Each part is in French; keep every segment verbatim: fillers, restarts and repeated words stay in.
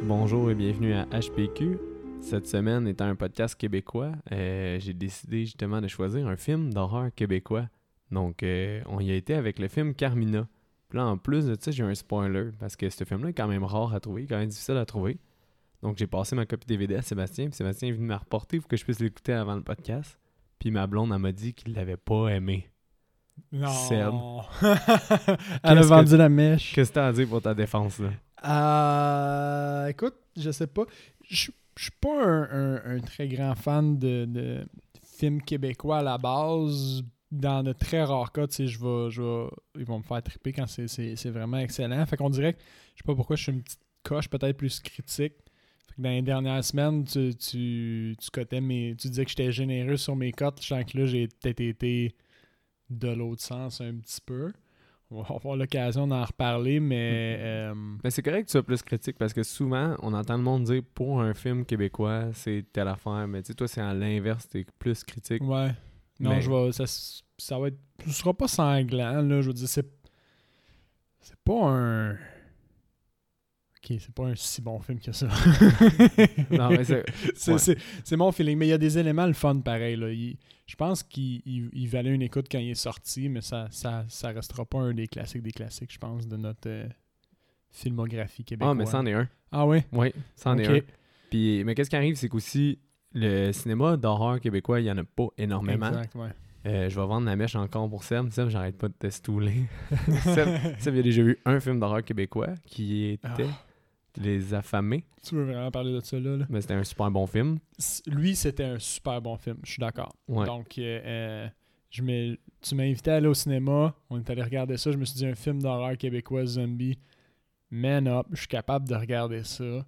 Bonjour et bienvenue à H P Q. Cette semaine étant un podcast québécois, euh, j'ai décidé justement de choisir un film d'horreur québécois. Donc, euh, on y a été avec le film Carmina. Puis là, en plus de ça, j'ai un spoiler parce que ce film-là est quand même rare à trouver, quand même difficile à trouver. Donc, j'ai passé ma copie D V D à Sébastien, puis Sébastien est venu me la reporter pour que je puisse l'écouter avant le podcast. Puis ma blonde, elle m'a dit qu'il l'avait pas aimé. Non. Seb. Elle a Qu'est-ce vendu que- la mèche. Qu'est-ce que t'as à dire pour ta défense, là? Euh, écoute, je sais pas. Je je suis pas un, un- un très grand fan de, de films québécois à la base. Dans de très rares cas, tu sais, je vais, je vais, ils vont me faire triper quand c'est, c'est, c'est vraiment excellent. Fait qu'on dirait que, je sais pas pourquoi, je suis une petite coche peut-être plus critique. Fait que dans les dernières semaines, tu, tu, tu cotais mes, tu disais que j'étais généreux sur mes cotes. Je sens que là, j'ai peut-être été de l'autre sens un petit peu. On va avoir l'occasion d'en reparler, mais... euh, Mais c'est correct que tu sois plus critique parce que souvent, on entend le monde dire pour un film québécois, c'est telle affaire. Mais tu sais, toi, c'est à l'inverse, t'es plus critique. ouais. Non, Mais- je vais... Ça, ça va être... Ce sera pas sanglant, là. Je veux dire, c'est... C'est pas un... Ok, c'est pas un si bon film que ça. Non, mais c'est... c'est, ouais. c'est, c'est mon feeling. Mais il y a des éléments le fun pareil, là. Il- je pense qu'il il, il valait une écoute quand il est sorti, mais ça, ça, ça restera pas un des classiques des classiques, je pense, de notre euh, filmographie québécoise. Ah, mais c'en est un. Ah oui? Oui, c'en est Ok. un. Puis, mais qu'est-ce qui arrive, c'est qu'aussi, le cinéma d'horreur québécois, il n'y en a pas énormément. Exact, ouais. Euh, je vais vendre la mèche encore pour Seb. Seb, j'arrête pas de te stouler. Seb, Seb, il a déjà vu un film d'horreur québécois qui était Ah. Les Affamés. Tu veux vraiment parler de ça, là? là? Mais c'était un super bon film. C- Lui, c'était un super bon film, je suis d'accord. Ouais. Donc, euh, euh, je m'ai- tu m'as invité à aller au cinéma, on est allé regarder ça, je me suis dit un film d'horreur québécois zombie, man up, je suis capable de regarder ça.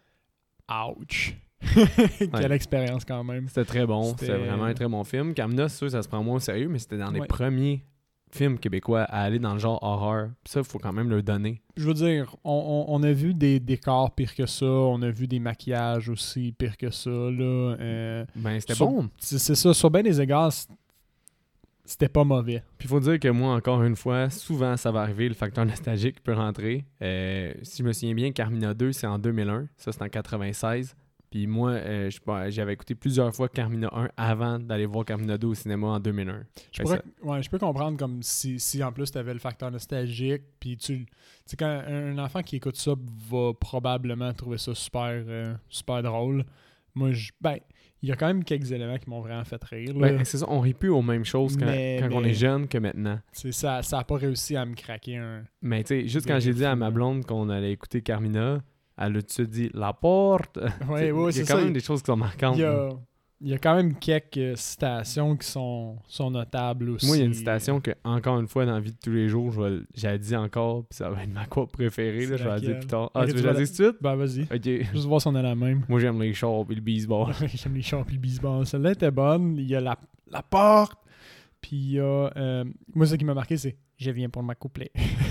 Ouch! Quelle Ouais. expérience quand même. C'était très bon. C'était- C'était vraiment un très bon film. Carmina, c'est sûr, ça se prend moins au sérieux, mais c'était dans les Ouais. premiers films québécois à aller dans le genre horreur. Puis ça, il faut quand même le donner. Je veux dire, on, on- on a vu des décors pires que ça, on a vu des maquillages aussi pires que ça, là. euh, Ben, c'était Sur- bon. c'est c'est ça, sur bien des égards, c- c'était pas mauvais. Puis il faut dire que moi, encore une fois, souvent, ça va arriver, le facteur nostalgique peut rentrer. Euh, si je me souviens bien, Carmina deux, c'est en deux mille un. Ça, c'est en quatre-vingt-seize. Puis moi, euh, je sais pas, j'avais écouté plusieurs fois Carmina un avant d'aller voir Carmina deux au cinéma en deux mille un. Je, Fait pourrais- ça- ouais, je peux comprendre comme si, si en plus tu avais le facteur nostalgique, puis tu tu sais, quand un enfant qui écoute ça va probablement trouver ça super, euh, super drôle. Moi, je, ben, il y a quand même quelques éléments qui m'ont vraiment fait rire. Là. Ben, c'est ça, on rit plus aux mêmes choses quand, Mais- quand on mais- est jeune que maintenant. Tu sais, ça ça a pas réussi à me craquer un... Mais tu sais, juste Des quand j'ai fous, dit à ma là. blonde qu'on allait écouter Carmina, elle a tout de suite dit « La porte! » Ouais, ouais, Il y a c'est quand ça. même des choses qui sont marquantes. Il y là. a, il y a quand même quelques citations qui sont, sont notables aussi. Moi, il y a une citation que, encore une fois, dans la vie de tous les jours, je vais l- j'ai dit encore, puis ça va être ma quote préférée, là, C'est je vais la dire laquelle? plus tard. Ah, Ok, tu tu veux vas la la- dire tout de suite? Ben, vas-y. Ok. Juste voir si on a la même. Moi, j'aime les chars et le baseball. J'aime les champs puis le baseball. Celle-là était bonne. Il y a la, la porte. Puis il y a... euh, moi, ce qui m'a marqué, c'est « Je viens pour m'accoupler ».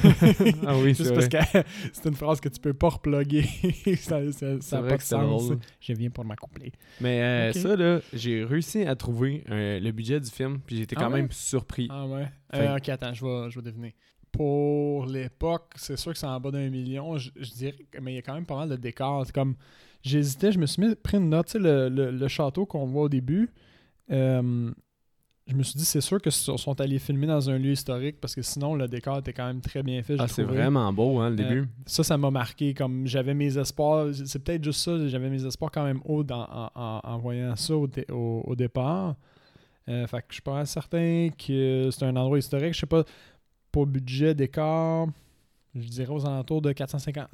Ah oui, c'est Juste vrai. parce que c'est une phrase que tu peux pas reploguer. ça ça, ça C'est a vrai pas que de c'était sens. drôle. Je viens pour m'accoupler. Mais euh, Ok. ça, là, j'ai réussi à trouver euh, le budget du film, puis j'étais Ah quand ouais? même surpris. Ah ouais? Fait- Euh, ok, attends, je vais, je vais deviner. Pour l'époque, c'est sûr que c'est en bas d'un million. Je, je dirais, que- mais il y a quand même pas mal de décors. C'est comme, j'hésitais, je me suis mis, pris une note. Tu sais, le, le, le château qu'on voit au début, euh, je me suis dit, c'est sûr que sont sont allés filmer dans un lieu historique parce que sinon, le décor était quand même très bien fait. Ah, j'ai c'est trouvé. vraiment beau, hein, le Euh, début. Ça, ça m'a marqué. Comme j'avais mes espoirs, c'est peut-être juste ça, j'avais mes espoirs quand même hauts dans- en, en- en voyant ça au, dé- au- au départ. Euh, fait que je suis pas certain que c'est un endroit historique. Je sais pas, pour budget, décor, je dirais aux alentours de quatre cent cinquante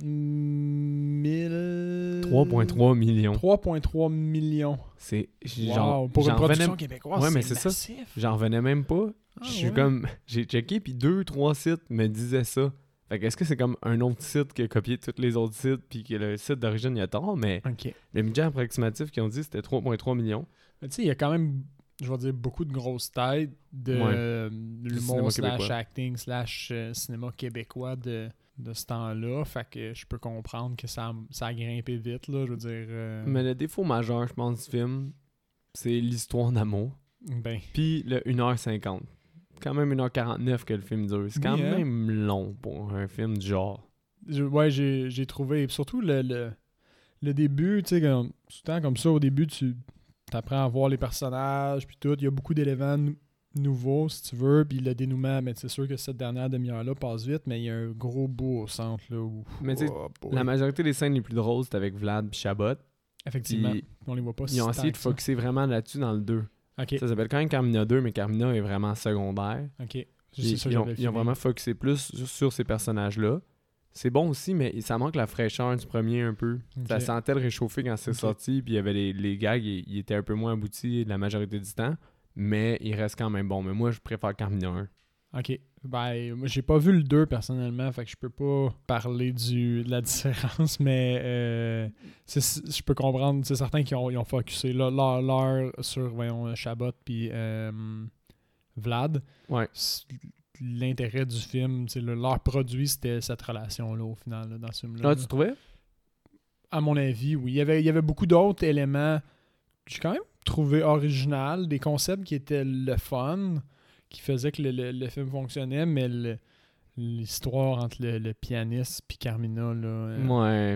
mille. trois virgule trois millions. trois virgule trois millions. C'est... Wow, Genre, pour une j'en production revenais- québécoise, Ouais, mais c'est c'est ça. massif. J'en revenais même pas. Ah, Je suis ouais. comme... J'ai checké, puis deux, trois sites me disaient ça. Fait que est-ce que c'est comme un autre site qui a copié tous les autres sites, puis que le site d'origine, il y a tort, mais Ok. le budget approximatif qu'ils ont dit, c'était trois virgule trois millions. Mais tu sais, il y a quand même, je vais dire, beaucoup de grosses têtes de Ouais. euh, cinéma l'humour slash québécois. acting slash euh, cinéma québécois de, de ce temps-là. Fait que je peux comprendre que ça, ça a grimpé vite, là. Je veux dire... euh, Mais le défaut majeur, je pense, du film, c'est l'histoire d'amour. ben, Puis le une heure cinquante. Quand même une heure quarante-neuf que le film dure. C'est quand Oui, hein? même long pour un film du genre. je- ouais, j'ai j'ai trouvé... Surtout le... le le début, tu sais, comme, tout le temps comme ça, au début, tu apprends à voir les personnages, puis tout. Il y a beaucoup d'éléments nou- nouveaux, si tu veux, puis le dénouement, mais c'est sûr que cette dernière demi-heure-là passe vite, mais il y a un gros bout au centre, là, où... Mais tu sais, oh, boy. la majorité des scènes les plus drôles, c'est avec Vlad et Chabot. Effectivement, Puis, on les voit pas si Ils ont tant essayé de que ça. focusser vraiment là-dessus dans le deux. OK, Ça s'appelle quand même Carmina deux, mais Carmina est vraiment secondaire. OK. Puis C'est ça que ils, ont, j'avais ils ont filé. vraiment focusé plus sur, sur ces personnages-là. C'est bon aussi, mais ça manque la fraîcheur du premier un peu. Ok. Ça sentait le réchauffer quand c'est Ok. sorti, puis il y avait les, les gags, ils, ils étaient un peu moins aboutis la majorité du temps, mais il reste quand même bon. Mais moi, je préfère Carmina un. OK. Ben, moi, j'ai pas vu le deux personnellement, fait que je peux pas parler du, de la différence, mais euh, c'est- je peux comprendre. C'est certain qu'ils ont, ils ont focusé là, leur, leur sur voyons, Chabot puis euh, Vlad. Ouais. C'est- L'intérêt du film, c'est le- leur produit, c'était cette relation-là au final, là, dans ce film-là. Ah, là. tu trouvais? À mon avis, oui. Il y avait, il y avait beaucoup d'autres éléments que j'ai quand même trouvé original, des concepts qui étaient le fun, qui faisaient que le, le- le film fonctionnait, mais le- l'histoire entre le, le pianiste et Carmina, là... euh, Ouais.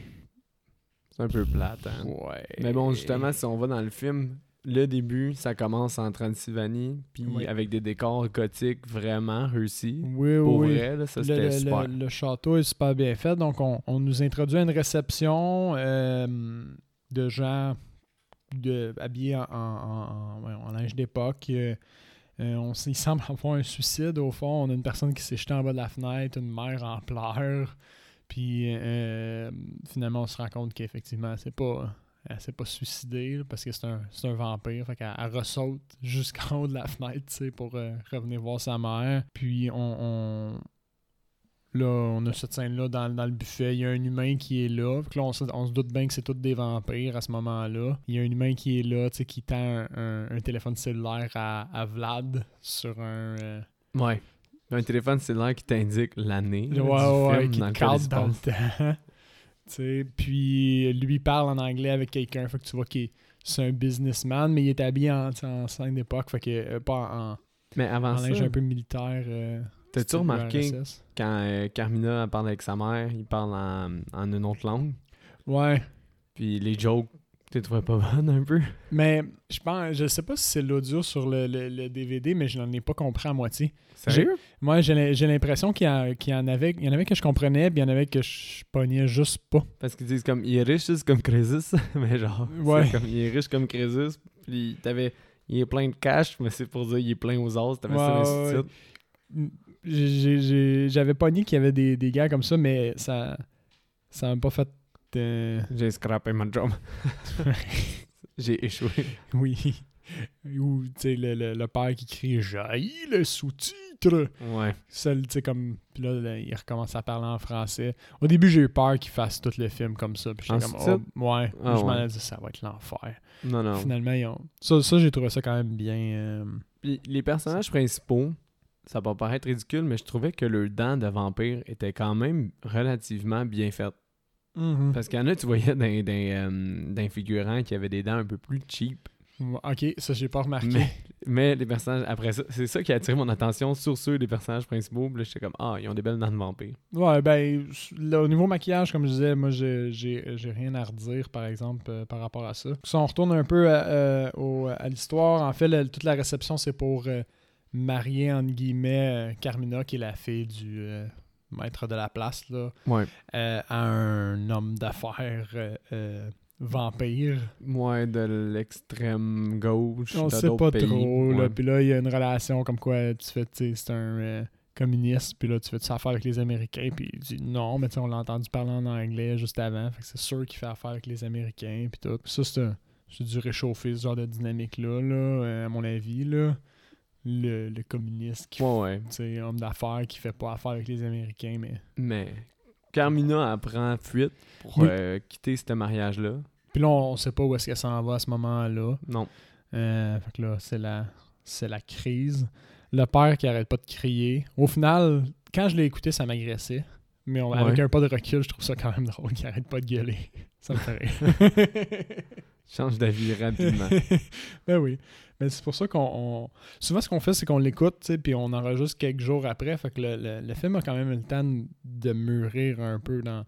C'est un peu plate, hein? ouais. Mais bon, justement, si on va dans le film, le début, ça commence en Transylvanie, puis Oui. avec des décors gothiques vraiment réussis. Oui, Pour oui. vrai, là, ça, Le, c'était le- super. le- le château est super bien fait. Donc, on, on nous introduit à une réception euh, de gens de, habillés en, en- en- en- ouais, en linge d'époque. Euh, euh, on, s- il semble avoir un suicide au fond. On a une personne qui s'est jetée en bas de la fenêtre, une mère en pleurs. Puis, euh, finalement, on se rend compte qu'effectivement, c'est pas... Elle s'est pas suicidée là, parce que c'est un, c'est un vampire. Fait qu'elle elle ressaute jusqu'en haut de la fenêtre, tu sais, pour euh, revenir voir sa mère. Puis on, on- là, on a cette scène-là dans, dans le buffet. Il y a un humain qui est là. Fait que là, on se, on se doute bien que c'est tous des vampires à ce moment-là. Il y a un humain qui est là, tu sais, qui tend un, un- un téléphone cellulaire à, à Vlad sur un... euh, Ouais. Un téléphone cellulaire qui t'indique l'année là, Ouais, du ouais, film qui dans te lequel il cadre se dans le passe. temps. Tu sais, puis lui parle en anglais avec quelqu'un, fait que tu vois qu'il est- c'est un businessman, mais il est habillé en, tu sais, en scène d'époque, fait que euh, pas en, Mais avant en ça, linge un peu militaire. Euh, t'as-tu style remarqué U R S S. quand euh, Carmina elle parle avec sa mère, il parle en, en une autre langue, Ouais, puis les jokes, tu les trouvais pas bonnes un peu? mais je pense, je sais pas si c'est l'audio sur le, le- le D V D, mais je n'en ai pas compris à moitié. Sérieux? Moi, j'ai l'im- j'ai l'impression qu'il y, a- qu'il y en avait, il y en avait que je comprenais, puis il y en avait que je pognais juste pas. Parce qu'ils disent comme, il est riche juste comme Crésus, mais genre, Ouais. c'est comme, il est riche comme Crésus, puis t'avais, il est plein de cash, mais c'est pour dire il est plein aux os, t'avais ça dans Ouais, les ouais, sous-titres. J'ai- j'ai- j'ai- J'avais pogné qu'il y avait des, des gars comme ça, mais ça ça m'a pas fait... euh, J'ai scrappé ma job. J'ai échoué. Oui. Ou, tu sais, le, le, le père qui crie « Jaillit le sous-titre! Ouais. » Seul, tu sais, comme... Puis là, là, il recommence à parler en français. Au début, j'ai eu peur qu'il fasse tout le film comme ça. Puis En j'étais comme « sous-titres? Oh, ouais. » Ah, Je m'en ouais. ai dit « Ça va être l'enfer. Non, non. Finalement, ils ont... Ça, ça j'ai trouvé ça quand même bien... euh, Puis les personnages principaux, ça peut paraître ridicule, mais je trouvais que leurs dents de vampire étaient quand même relativement bien faites. mhm. Parce qu'il y en a, tu voyais d'un, d'un, euh, d'un figurant qui avait des dents un peu plus cheap. Ok, ça, j'ai pas remarqué. Mais, mais les personnages, après ça, c'est ça qui a attiré mon attention sur ceux des personnages principaux. Puis là, j'étais comme, ah, ils ont des belles dents de vampire. Ouais, ben, là, au niveau maquillage, comme je disais, moi, j'ai, j'ai, j'ai rien à redire, par exemple, euh, par rapport à ça. Si on retourne un peu à, euh, au- à l'histoire, en fait, le- toute la réception, c'est pour euh, marier, entre guillemets, euh, Carmina, qui est la fille du euh, maître de la place, là, Ouais. euh, à un homme d'affaires euh, euh, vampire. Ouais, de l'extrême gauche. On de sait d'autres pas pays. trop, là. Ouais. Puis là, il y a une relation comme quoi tu fais, tu sais, c'est un euh, communiste, puis là, tu fais affaire avec les Américains, puis il dit non, mais tu sais, on l'a entendu parler en anglais juste avant, fait que c'est sûr qu'il fait affaire avec les Américains, puis tout. Ça, c'est, un- c'est du réchauffer, ce genre de dynamique-là, là, euh, à mon avis, là. Le, le communiste qui Ouais, ouais. tu sais, homme d'affaires qui fait pas affaire avec les Américains, mais... Mais Carmina, elle prend fuite pour Oui. euh, quitter ce mariage-là. Puis là, on sait pas où est-ce qu'elle s'en va à ce moment-là. Non. Euh, fait que là, c'est la, c'est la crise. Le père qui arrête pas de crier. Au final, quand je l'ai écouté, ça m'agressait. Mais on- avec Ouais. un pas de recul, je trouve ça quand même drôle qu'il arrête pas de gueuler. Ça me fait rire. Change d'avis rapidement. Ben oui. Mais c'est pour ça qu'on... on- Souvent, ce qu'on fait, c'est qu'on l'écoute, tu sais, puis on enregistre quelques jours après. Fait que le, le, le film a quand même eu le temps de de mûrir un peu dans,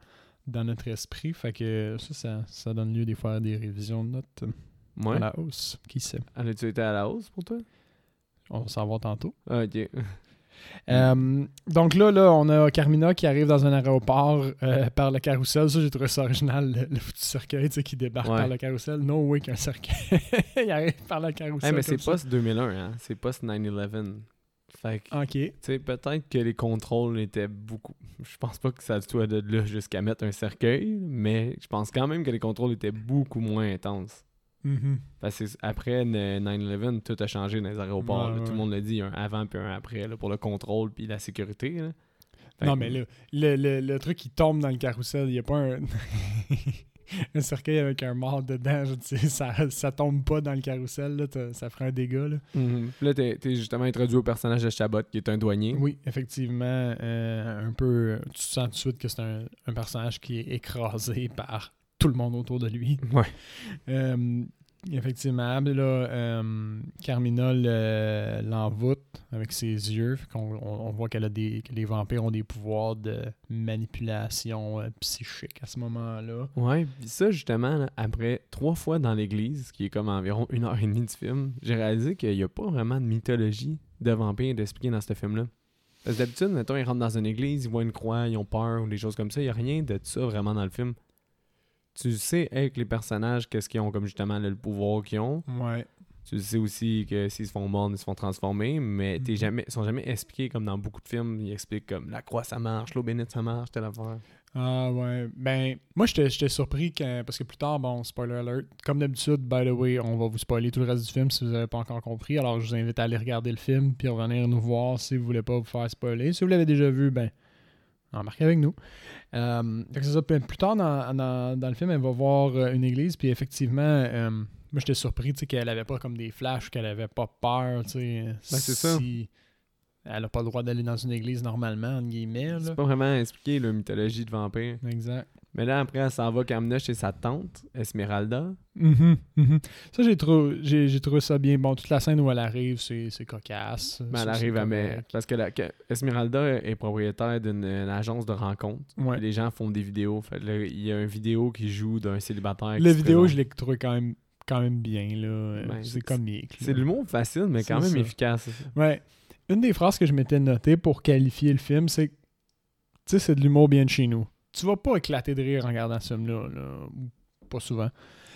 dans notre esprit. Fait que ça, ça, ça donne lieu des fois à des révisions de notes Ouais. à la hausse. Qui sait? En as-tu été à la hausse pour toi? On va s'en voir tantôt. Ah, ok. Euh, donc là, là, on a Carmina qui arrive dans un aéroport euh, par le carrousel. Ça, j'ai trouvé ça original, le, le foutu cercueil, tu sais, qui débarque Ouais. par le carrousel. No way qu'un cercueil il arrive par le carrousel. Hey, mais comme c'est ça. post deux mille un, hein? C'est post neuf eleven. Fait que, Ok. tu sais, peut-être que les contrôles étaient beaucoup... Je pense pas que ça soit de là jusqu'à mettre un cercueil, mais je pense quand même que les contrôles étaient beaucoup moins intenses. Mm-hmm. Parce que après neuf eleven, tout a changé dans les aéroports. Ouais, là. ouais. Tout le monde l'a dit, il y a un avant puis un après là, pour le contrôle puis la sécurité. Là. Fait Non, que- mais là, le, le, le truc qui tombe dans le carrousel, il n'y a pas un... un cercueil avec un mort dedans. Je dis, ça, ça tombe pas dans le carrousel, là, t'as- ça ferait un dégât. Là. Mhm. Puis là, t'es, t'es justement introduit au personnage de Chabot, qui est un douanier. Oui, effectivement, euh, un peu... Tu sens tout de suite que c'est un, un personnage qui est écrasé par tout le monde autour de lui. Ouais. Euh, effectivement, là, euh, Carmina le- l'envoûte avec ses yeux. Fait qu'on, on, on voit qu'elle a des, que les vampires ont des pouvoirs de manipulation euh, psychique à ce moment-là. Ouais, puis ça, justement, là, après trois fois dans l'église, qui est comme environ une heure et demie du film, j'ai réalisé qu'il n'y a pas vraiment de mythologie de vampires d'expliquer dans ce film-là. Parce que d'habitude, mettons, ils rentrent dans une église, ils voient une croix, ils ont peur ou des choses comme ça. Il n'y a rien de ça vraiment dans le film. Tu sais, avec les personnages, qu'est-ce qu'ils ont comme justement là, le pouvoir qu'ils ont. Ouais. Tu sais aussi que s'ils se font mordre, ils se font transformer, mais t'es Mhm. jamais, ils sont jamais expliqués comme dans beaucoup de films. Ils expliquent comme la croix ça marche, l'eau bénite ça marche, telle affaire. Ah ouais. Ben, moi, j'étais j'étais surpris quand, parce que plus tard, bon, spoiler alert, comme d'habitude, by the way, on va vous spoiler tout le reste du film si vous n'avez pas encore compris. Alors, je vous invite à aller regarder le film puis revenir nous voir si vous voulez pas vous faire spoiler. Si vous l'avez déjà vu, ben, embarquez avec nous. Euh, fait que c'est ça. Puis plus tard dans, dans, dans le film, elle va voir euh, une église, puis effectivement, euh, moi, j'étais surpris, tu sais, qu'elle avait pas comme des flashs, qu'elle avait pas peur, tu sais. Ben, c'est ça. si elle a pas le droit d'aller dans une église normalement, entre guillemets, là. C'est pas vraiment expliqué la mythologie de vampire. Exact. Mais là, après, elle s'en va Carmina chez sa tante, Esmeralda. Mhm, mhm. Ça, j'ai trouvé, j'ai, j'ai trouvé ça bien. Bon, toute la scène où elle arrive, c'est, c'est cocasse. Mais Ça, elle c'est arrive à correct. mais Parce que, la, que Esmeralda est propriétaire d'une une agence de rencontres. Ouais. Puis Les gens font des vidéos. Fait, là, il y a une vidéo qui joue d'un célibataire. qui La se vidéo, présente. je l'ai trouvé quand même, quand même bien, là. Ben, c'est comique. là. C'est de l'humour facile, mais quand C'est même ça. efficace. Ouais. Une des phrases que je m'étais notée pour qualifier le film, c'est que, tu sais, c'est de l'humour bien de chez nous. Tu vas pas éclater de rire en regardant ce film-là, là. Ou pas souvent.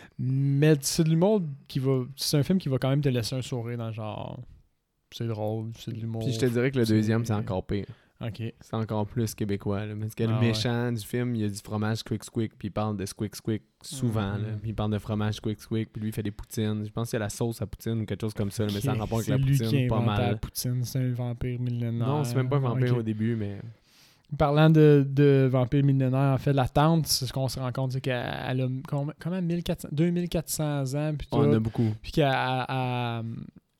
Mais c'est de l'humour qui va... C'est un film qui va quand même te laisser un sourire dans le genre... C'est drôle, c'est de l'humour. Puis je te dirais que le c'est- deuxième, c'est encore pire. OK. C'est encore plus québécois. Là. Parce que le Ah ouais. méchant du film, il y a du fromage squick squick, puis il parle de squick squick souvent. Mhm. Là. Puis il parle de fromage squick squick, puis lui il fait des poutines. Je pense qu'il y a la sauce à poutine ou quelque chose comme ça, là, mais ça a Ok, rapport avec c'est la lui poutine, qui a pas inventé mal. la poutine, c'est un vampire millénaire. Non, c'est même pas un vampire Ok. au début, mais. Parlant de, de vampire millénaire, en fait, la tante, c'est ce qu'on se rend compte, c'est qu'elle elle a combien, comment mille quatre cents, deux mille quatre cents ans, puis tout. On en a beaucoup. Puis qu'elle, elle- elle-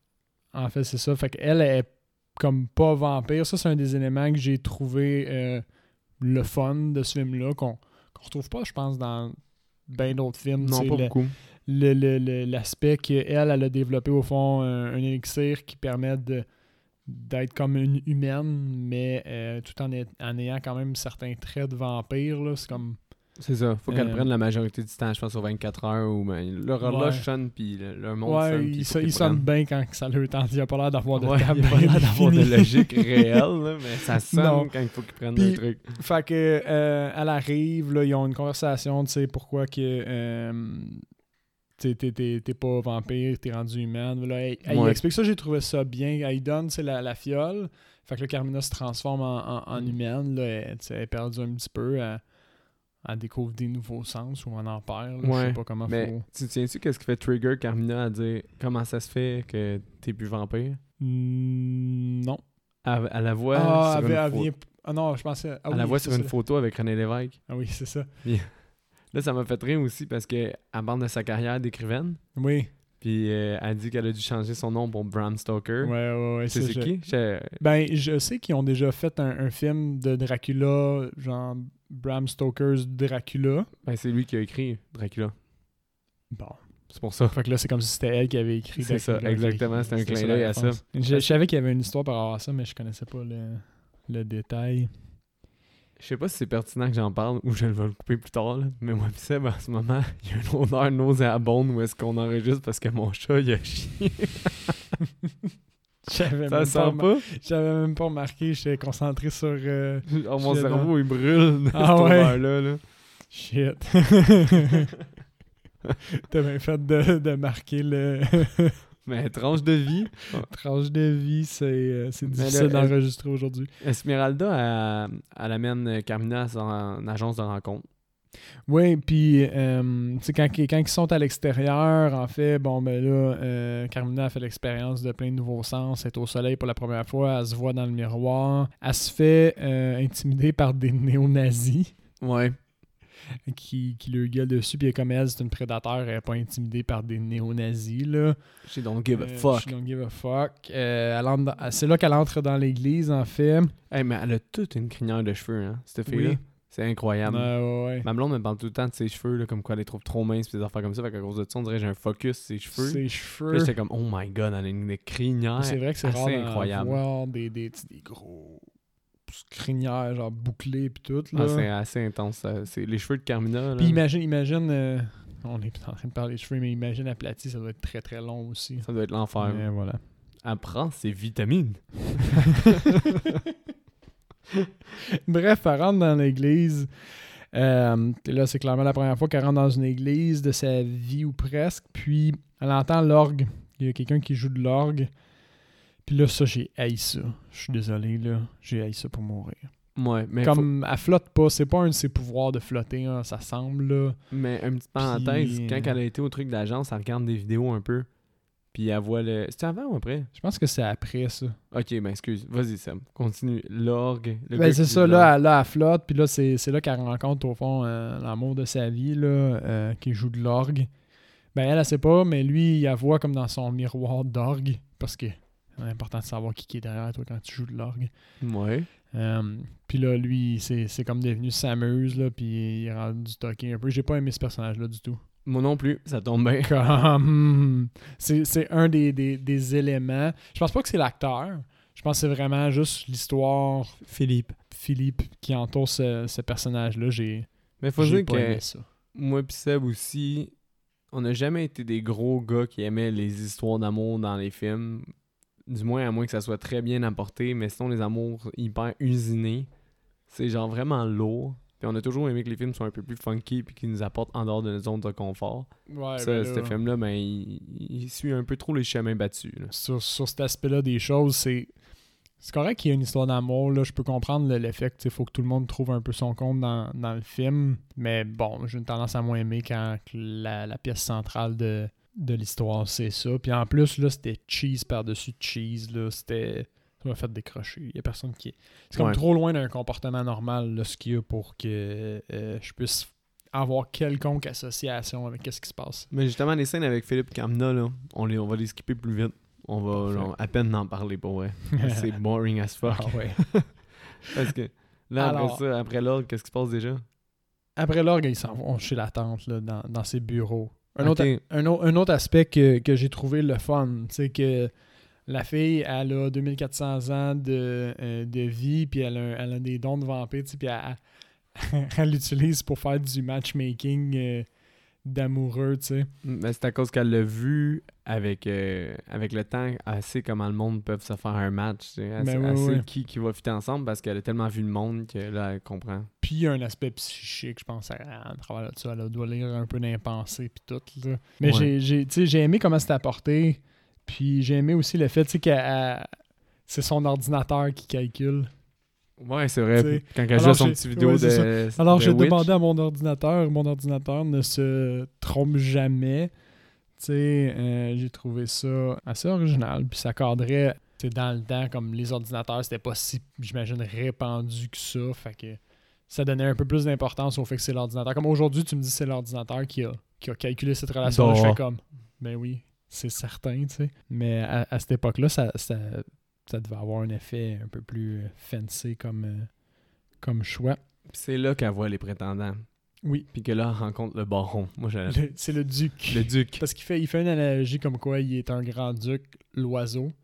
en fait, c'est ça. Fait qu'elle est comme pas vampire. Ça, c'est un des éléments que j'ai trouvé euh, le fun de ce film-là, qu'on, qu'on retrouve pas, je pense, dans bien d'autres films. Non, Tu sais, pas le- beaucoup. le- le- le- l'aspect qu'elle, elle a développé au fond un, un élixir qui permet de, d'être comme une humaine, mais euh, tout en, est- en ayant quand même certains traits de vampire. Là. C'est comme... C'est ça. Faut qu'elle Euh, prenne la majorité du temps, je pense, sur vingt-quatre heures. Ou ben, leur horloge Ouais. sonne, puis le- leur monde Ouais, sonne. puis il, il faut so- qu'ils il sonne prennent. bien quand ça le tente. Il a pas l'air d'avoir de Ouais, table il a pas l'air d'avoir de définie. logique réelle, là, mais ça sonne Non. quand il faut qu'ils prennent Puis- le truc. Fait que euh, elle arrive, là, ils ont une conversation, tu sais, pourquoi que euh, t'es, t'es, t'es, t'es pas vampire, t'es rendu humaine. Là, elle, elle Ouais. y explique ça, j'ai trouvé ça bien. Elle lui donne, tu sais, la, la fiole. Fait que là, Carmina se transforme en, en, en Mm. humaine. Là, elle, tu sais, elle est perdue un petit peu. Elle, elle découvre des nouveaux sens ou on en perd. Là, je Ouais, sais pas comment Mais faut... tu te souviens-tu qu'est-ce qui fait trigger Carmina à dire comment ça se fait que t'es plus vampire? Hmm, non. Elle, elle la voit ah, sur elle, une elle photo. vient... Ah non, je pensais... Ah, Elle oui, la voit c'est sur une ça. photo avec René Lévesque. Ah oui, c'est ça. Là, ça m'a fait rire aussi parce qu'elle parle de sa carrière d'écrivaine. Oui. Puis euh, elle dit qu'elle a dû changer son nom pour Bram Stoker. Ouais, ouais, ouais. Tu sais ça, c'est je- qui? Je- Ben, je sais qu'ils ont déjà fait un, un film de Dracula, genre Bram Stoker's Dracula. Ben, c'est lui qui a écrit Dracula. Bon. C'est pour ça. Fait que là, c'est comme si c'était elle qui avait écrit C'est ça, Dracula. exactement, c'était un C'était clin la d'œil à référence. ça. Je, je savais qu'il y avait une histoire par rapport à ça, mais je connaissais pas le, le détail. Je sais pas si c'est pertinent que j'en parle ou je vais le couper plus tard, là. Mais moi pis Seb, en ce moment, il y a une odeur nauséabonde où est-ce qu'on enregistre parce que mon chat, il a chié. J'avais Ça même sent pas, pas? J'avais même pas remarqué, j'étais concentré sur... euh, Oh, mon Shit, cerveau, il brûle de Ah cette ouais? odeur-là. Là. Shit. T'as bien fait de, de marquer le Mais tranche de vie. tranche de vie, c'est, euh, c'est Mais difficile là, d'enregistrer aujourd'hui. Esmeralda, elle, elle amène Carmina à son agence de rencontre. Oui, puis euh, tu sais, quand, quand ils sont à l'extérieur, en fait, bon, ben là, euh, Carmina a fait l'expérience de plein de nouveaux sens. Elle est au soleil pour la première fois, elle se voit dans le miroir. Elle se fait euh, intimider par des néo-nazis. Ouais. Qui, qui lui gueule dessus, puis comme elle, c'est une prédateur, elle n'est pas intimidée par des néo-nazis, là. She don't give a Euh, fuck. She don't give a fuck. Euh, elle entre dans- c'est là qu'elle entre dans l'église, en fait. Hey, mais elle a toute une crinière de cheveux, hein, cette fille-là. Oui. C'est incroyable. Ouais, ouais, ouais. Ma blonde me parle tout le temps de ses cheveux, là, comme quoi elle les trouve trop minces, pis des affaires comme ça. Fait qu'à cause de ça, on dirait que j'ai un focus sur ses cheveux. Ses Puis cheveux. là, j'étais comme, oh my god, elle a une crinière. C'est vrai que c'est assez rare d'en incroyable. voir des, des, tu sais, des gros crinières, genre bouclées, puis tout, là. Ah, c'est assez intense. Ça. C'est les cheveux de Carmina. Là, Puis imagine, imagine euh, on est en train de parler de cheveux, mais imagine aplati, ça doit être très très long aussi. ça doit être l'enfer. Mais voilà. Elle prend ses vitamines. Bref, elle rentre dans l'église. Euh, et là, c'est clairement la première fois qu'elle rentre dans une église de sa vie ou presque. Puis, elle entend l'orgue. Il y a quelqu'un qui joue de l'orgue. Puis là, ça, j'ai haï ça. Je suis désolé, là. J'ai haï ça pour mourir. Ouais, mais Comme elle flotte pas, c'est pas un de ses pouvoirs de flotter, hein, ça semble, là. Mais une petite parenthèse, Puis, quand elle a été au truc d'agence, elle regarde des vidéos un peu. Puis elle voit le. C'était avant ou après? Je pense que c'est après ça. Ok, ben excuse. Vas-y, Sam. Continue. L'orgue. le Ben, gars c'est qui ça, joue de là, l'orgue. elle, là, elle flotte, puis là, c'est, c'est là qu'elle rencontre, au fond, euh, l'amour de sa vie, là, euh, qui joue de l'orgue. Ben, elle, elle sait pas, mais lui, il la voit comme dans son miroir d'orgue, parce que c'est important de savoir qui, qui est derrière toi quand tu joues de l'orgue. Ouais. Euh, puis là, lui, c'est, c'est comme devenu s'amuse, là, puis il est rendu du talking un peu. J'ai pas aimé ce personnage-là du tout. Moi non plus, ça tombe bien. Comme... C'est, c'est un des, des, des éléments. Je pense pas que c'est l'acteur. Je pense que c'est vraiment juste l'histoire Philippe. Philippe qui entoure ce, ce personnage-là. J'ai, Mais faut j'ai dire pas aimé que ça. moi pis Seb aussi, on n'a jamais été des gros gars qui aimaient les histoires d'amour dans les films. Du moins, à moins que ça soit très bien apporté, mais sinon, les amours hyper usinés, c'est genre vraiment lourd. Puis on a toujours aimé que les films soient un peu plus funky puis qu'ils nous apportent en dehors de notre zone de confort. Ouais, ça, ben ce là, film-là, ben, il, il suit un peu trop les chemins battus. Là. sur, sur cet aspect-là des choses, c'est... C'est correct qu'il y ait une histoire d'amour, là. Je peux comprendre le- l'effet qu'il faut que tout le monde trouve un peu son compte dans, dans le film. Mais bon, j'ai une tendance à moins aimer quand la, la pièce centrale de, de l'histoire, c'est ça. Puis en plus, là, c'était cheese par-dessus cheese, là. C'était... Ça m'a fait décrocher. Il y a personne qui... C'est comme Ouais. trop loin d'un comportement normal, là, ce qu'il y a pour que euh, je puisse avoir quelconque association avec ce qui se passe. Mais justement, les scènes avec Philippe Camna, là, on, les, on va les skipper plus vite. On va Parfait. genre, à peine en parler pour vrai. C'est boring as fuck. Ah ouais. Parce que là, après Alors- ça, après l'ordre, qu'est-ce qui se passe déjà? Après l'orgue, ils s'en vont chez la tante, là, dans, dans ses bureaux. Un, Ok. autre, un, au- un autre aspect que, que j'ai trouvé le fun, c'est que la fille, elle a deux mille quatre cents ans de, euh, de vie, puis elle a, elle a des dons de vampire, tu sais, puis elle, elle l'utilise pour faire du matchmaking euh, d'amoureux, tu sais. Ben, c'est à cause qu'elle l'a vu avec, euh, avec le temps, elle sait comment le monde peut se faire un match. Tu sais. Elle, Ben sait- ouais, elle sait ouais. qui, qui va fitter ensemble parce qu'elle a tellement vu le monde que là, elle comprend. Puis il y a un aspect psychique, je pense, à, à travers là-dessus. Elle doit lire un peu d'impensé puis tout. Là. Mais Ouais. j'ai, j'ai, tu sais, j'ai aimé comment c'était apporté. Puis j'ai aimé aussi le fait tu sais, que c'est son ordinateur qui calcule. Ouais, c'est vrai. T'sais, Quand elle alors joue à son j'ai- petit vidéo ouais, de. c'est Alors de j'ai Witch. demandé à mon ordinateur, mon ordinateur ne se trompe jamais. Tu sais, euh, j'ai trouvé ça assez original. Puis ça cadrait, tu sais, dans le temps, comme les ordinateurs, c'était pas si, j'imagine, répandu que ça. Fait que ça donnait un peu plus d'importance au fait que c'est l'ordinateur. Comme aujourd'hui, tu me dis que c'est l'ordinateur qui a, qui a calculé cette relation. Je Bah. fais comme, ben oui, c'est certain, tu sais. Mais à, à cette époque-là, ça, ça, ça devait avoir un effet un peu plus fancy comme, euh, comme choix. Puis c'est là qu'elle voit les prétendants. Oui. Puis que là, elle rencontre le baron. Moi, j'ai Le- c'est le duc. le duc. Parce qu'il fait, il fait une analogie comme quoi il est un grand duc, l'oiseau.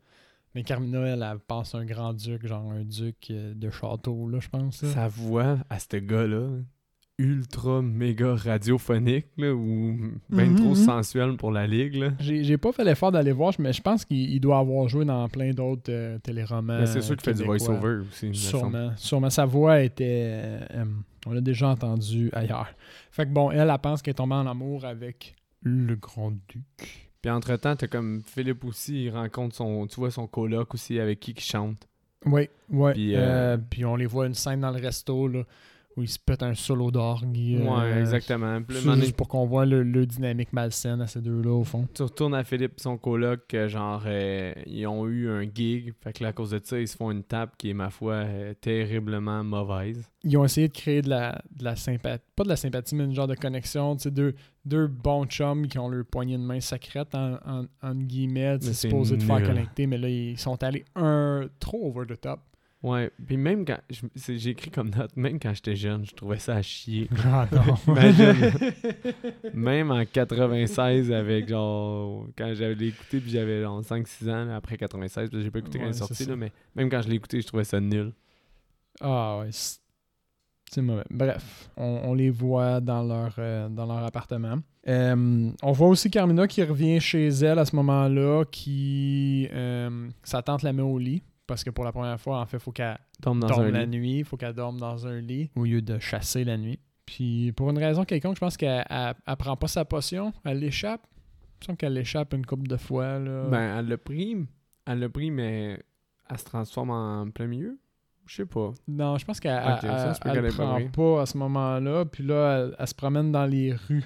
Mais Carmina, elle, elle pense un grand-duc, genre un duc euh, de château, là, je pense. Là. Sa voix à ce gars-là, ultra méga radiophonique, là, ou bien Mhm, trop mhm. sensuel pour la ligue, là. J'ai, j'ai pas fait l'effort d'aller voir, mais je pense qu'il il doit avoir joué dans plein d'autres euh, téléromans. Mais c'est sûr qu'il fait du québécois. voice-over aussi, il me semble. Sûrement. Sûrement. Sa voix était... euh, euh, on l'a déjà entendu ailleurs. Fait que bon, elle, elle pense qu'elle est tombée en amour avec le grand-duc. Puis entre-temps, t'as comme Philippe aussi, il rencontre son, tu vois, son coloc aussi avec qui il chante. Oui, oui. Puis, Puis, euh, puis on les voit une scène dans le resto, là, où ils se pètent un solo d'orgue. Ouais, euh, exactement. Puis là, c'est un moment juste pour qu'on voit le, le dynamique malsaine à ces deux-là, au fond. tu retournes à Philippe et son coloc, que genre, euh, ils ont eu un gig. Fait que là, à cause de ça, ils se font une tape qui est, ma foi, euh, terriblement mauvaise. Ils ont essayé de créer de la, de la sympathie, pas de la sympathie, mais une genre de connexion. Tu sais, deux, deux bons chums qui ont leur poignée de main secrète, en, en, en guillemets, c'est c'est supposé de faire nul. connecter, mais là, ils sont allés un trop over the top. Ouais, puis même quand, je- c'est- j'ai écrit comme note, même quand j'étais jeune, je trouvais ça à chier. Ah non. Imagine. Même en quatre-vingt-seize, avec genre, quand j'avais écouté, puis j'avais genre cinq six ans, là, après quatre-vingt-seize, parce que j'ai pas écouté quand Ouais, il est c'est sorti, ça. là, mais même quand je l'ai écouté, je trouvais ça nul. Ah ouais, c'est c'est mauvais. Bref, on, on les voit dans leur, euh, dans leur appartement. Euh, on voit aussi Carmina qui revient chez elle à ce moment-là, qui euh, sa tante la met au lit, parce que pour la première fois, en fait, il faut qu'elle Tombe dans dorme un la lit. nuit, il faut qu'elle dorme dans un lit, au lieu de chasser la nuit. Puis pour une raison quelconque, je pense qu'elle elle, elle prend pas sa potion, elle l'échappe. Il me semble qu'elle l'échappe une couple de fois. Là. Ben, elle l'a pris, elle l'a pris, mais elle se transforme en plein milieu. Je sais pas. Non, je pense qu'elle Ok, elle- ça se peut elle qu'elle le ait pas prend pris. pas à ce moment-là. Puis là, elle, elle se promène dans les rues.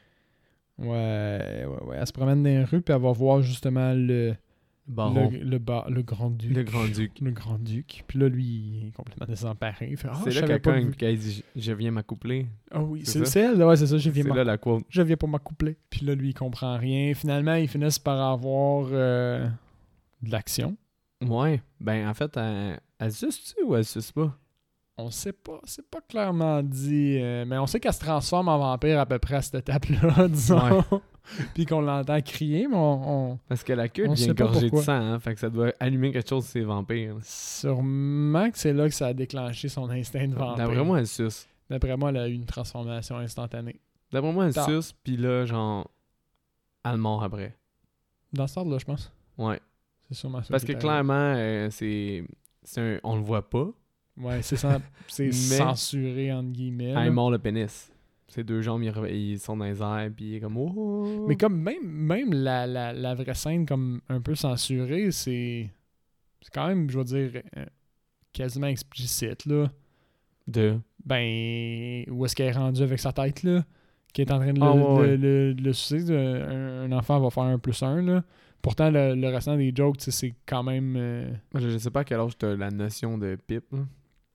Ouais, ouais, ouais. Elle se promène dans les rues, puis elle va voir justement le, Baron. le, le, bar- le grand-duc. Le grand-duc. Le grand-duc. Puis là, lui, il est complètement désemparé. Il fait, ah, c'est je là savais qu'elle pas cogne, que- puis qu'elle dit « Je viens m'accoupler Ah oui, C'est c'est ça? c'est elle. Ouais, c'est ça. Je » viens C'est m'ac- là la quote. je viens pour m'accoupler. Puis là, lui, il comprend rien. Finalement, ils finissent par avoir euh, de l'action. Ouais. Ben, en fait, elle, elle suce-tu ou elle suce pas? On sait pas, c'est pas clairement dit, euh, mais on sait qu'elle se transforme en vampire à peu près à cette étape-là, disons. Puis qu'on l'entend crier, mais on, on- Parce que la queue On devient sait pas gorgée de pourquoi. sang, hein, fait que ça doit allumer quelque chose de ces vampires. sûrement que c'est là que ça a déclenché son instinct de vampire. D'après moi, elle suce. D'après moi, elle a eu une transformation instantanée. D'après moi, elle Tant. suce, puis là, genre, elle mord après. Dans ce ordre-là, je pense. Ouais. C'est sûrement ça. Parce qui que est arrivé. clairement, euh, c'est... c'est un... on le voit pas. Ouais, c'est, sen- c'est Mais- censuré, entre guillemets. là. Elle mord le pénis. Ses deux jambes, ils, re- ils sont dans les airs, puis il est comme... Oh! Mais comme même, même la, la, la vraie scène comme un peu censurée, c'est c'est quand même, je veux dire, euh, quasiment explicite, là. De... Ben, où est-ce qu'elle est rendue avec sa tête, là? Qui est en train de le, Ah, ouais, le, le- le sucer. Un, un enfant va faire un plus un, là. Pourtant, le, le restant des jokes, tu sais, c'est quand même... euh, Moi, Je, je sais pas à quel âge t'as la notion de pipe, là.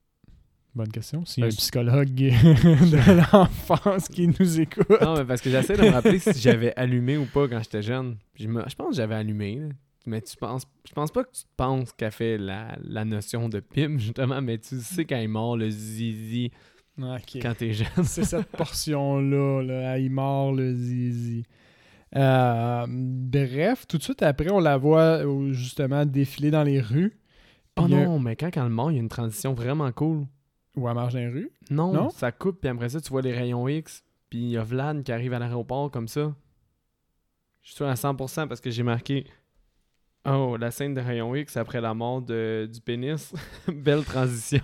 Bonne question. S'il y a Ben, un psychologue de l'enfance qui nous écoute. Non, mais parce que j'essaie de me rappeler si j'avais allumé ou pas quand j'étais jeune. Puis Je, me- je pense que j'avais allumé, là. Mais tu penses... Je pense pas que tu penses qu'elle fait la, la notion de pipe, justement, mais tu sais quand il mord le zizi Ok. quand t'es jeune. C'est cette portion-là, là, il mord le zizi. Euh, bref, tout de suite après, on la voit euh, justement défiler dans les rues. Oh Puis, euh, non, mais quand, quand elle mord, il y a une transition vraiment cool. Ou elle marche dans les rues. Non, Non? ça coupe, puis après ça, tu vois les rayons X, puis il y a Vlad qui arrive à l'aéroport comme ça. Je suis sûr à cent pour cent parce que j'ai marqué oh, la scène de rayons X après la mort de, du pénis. Belle transition.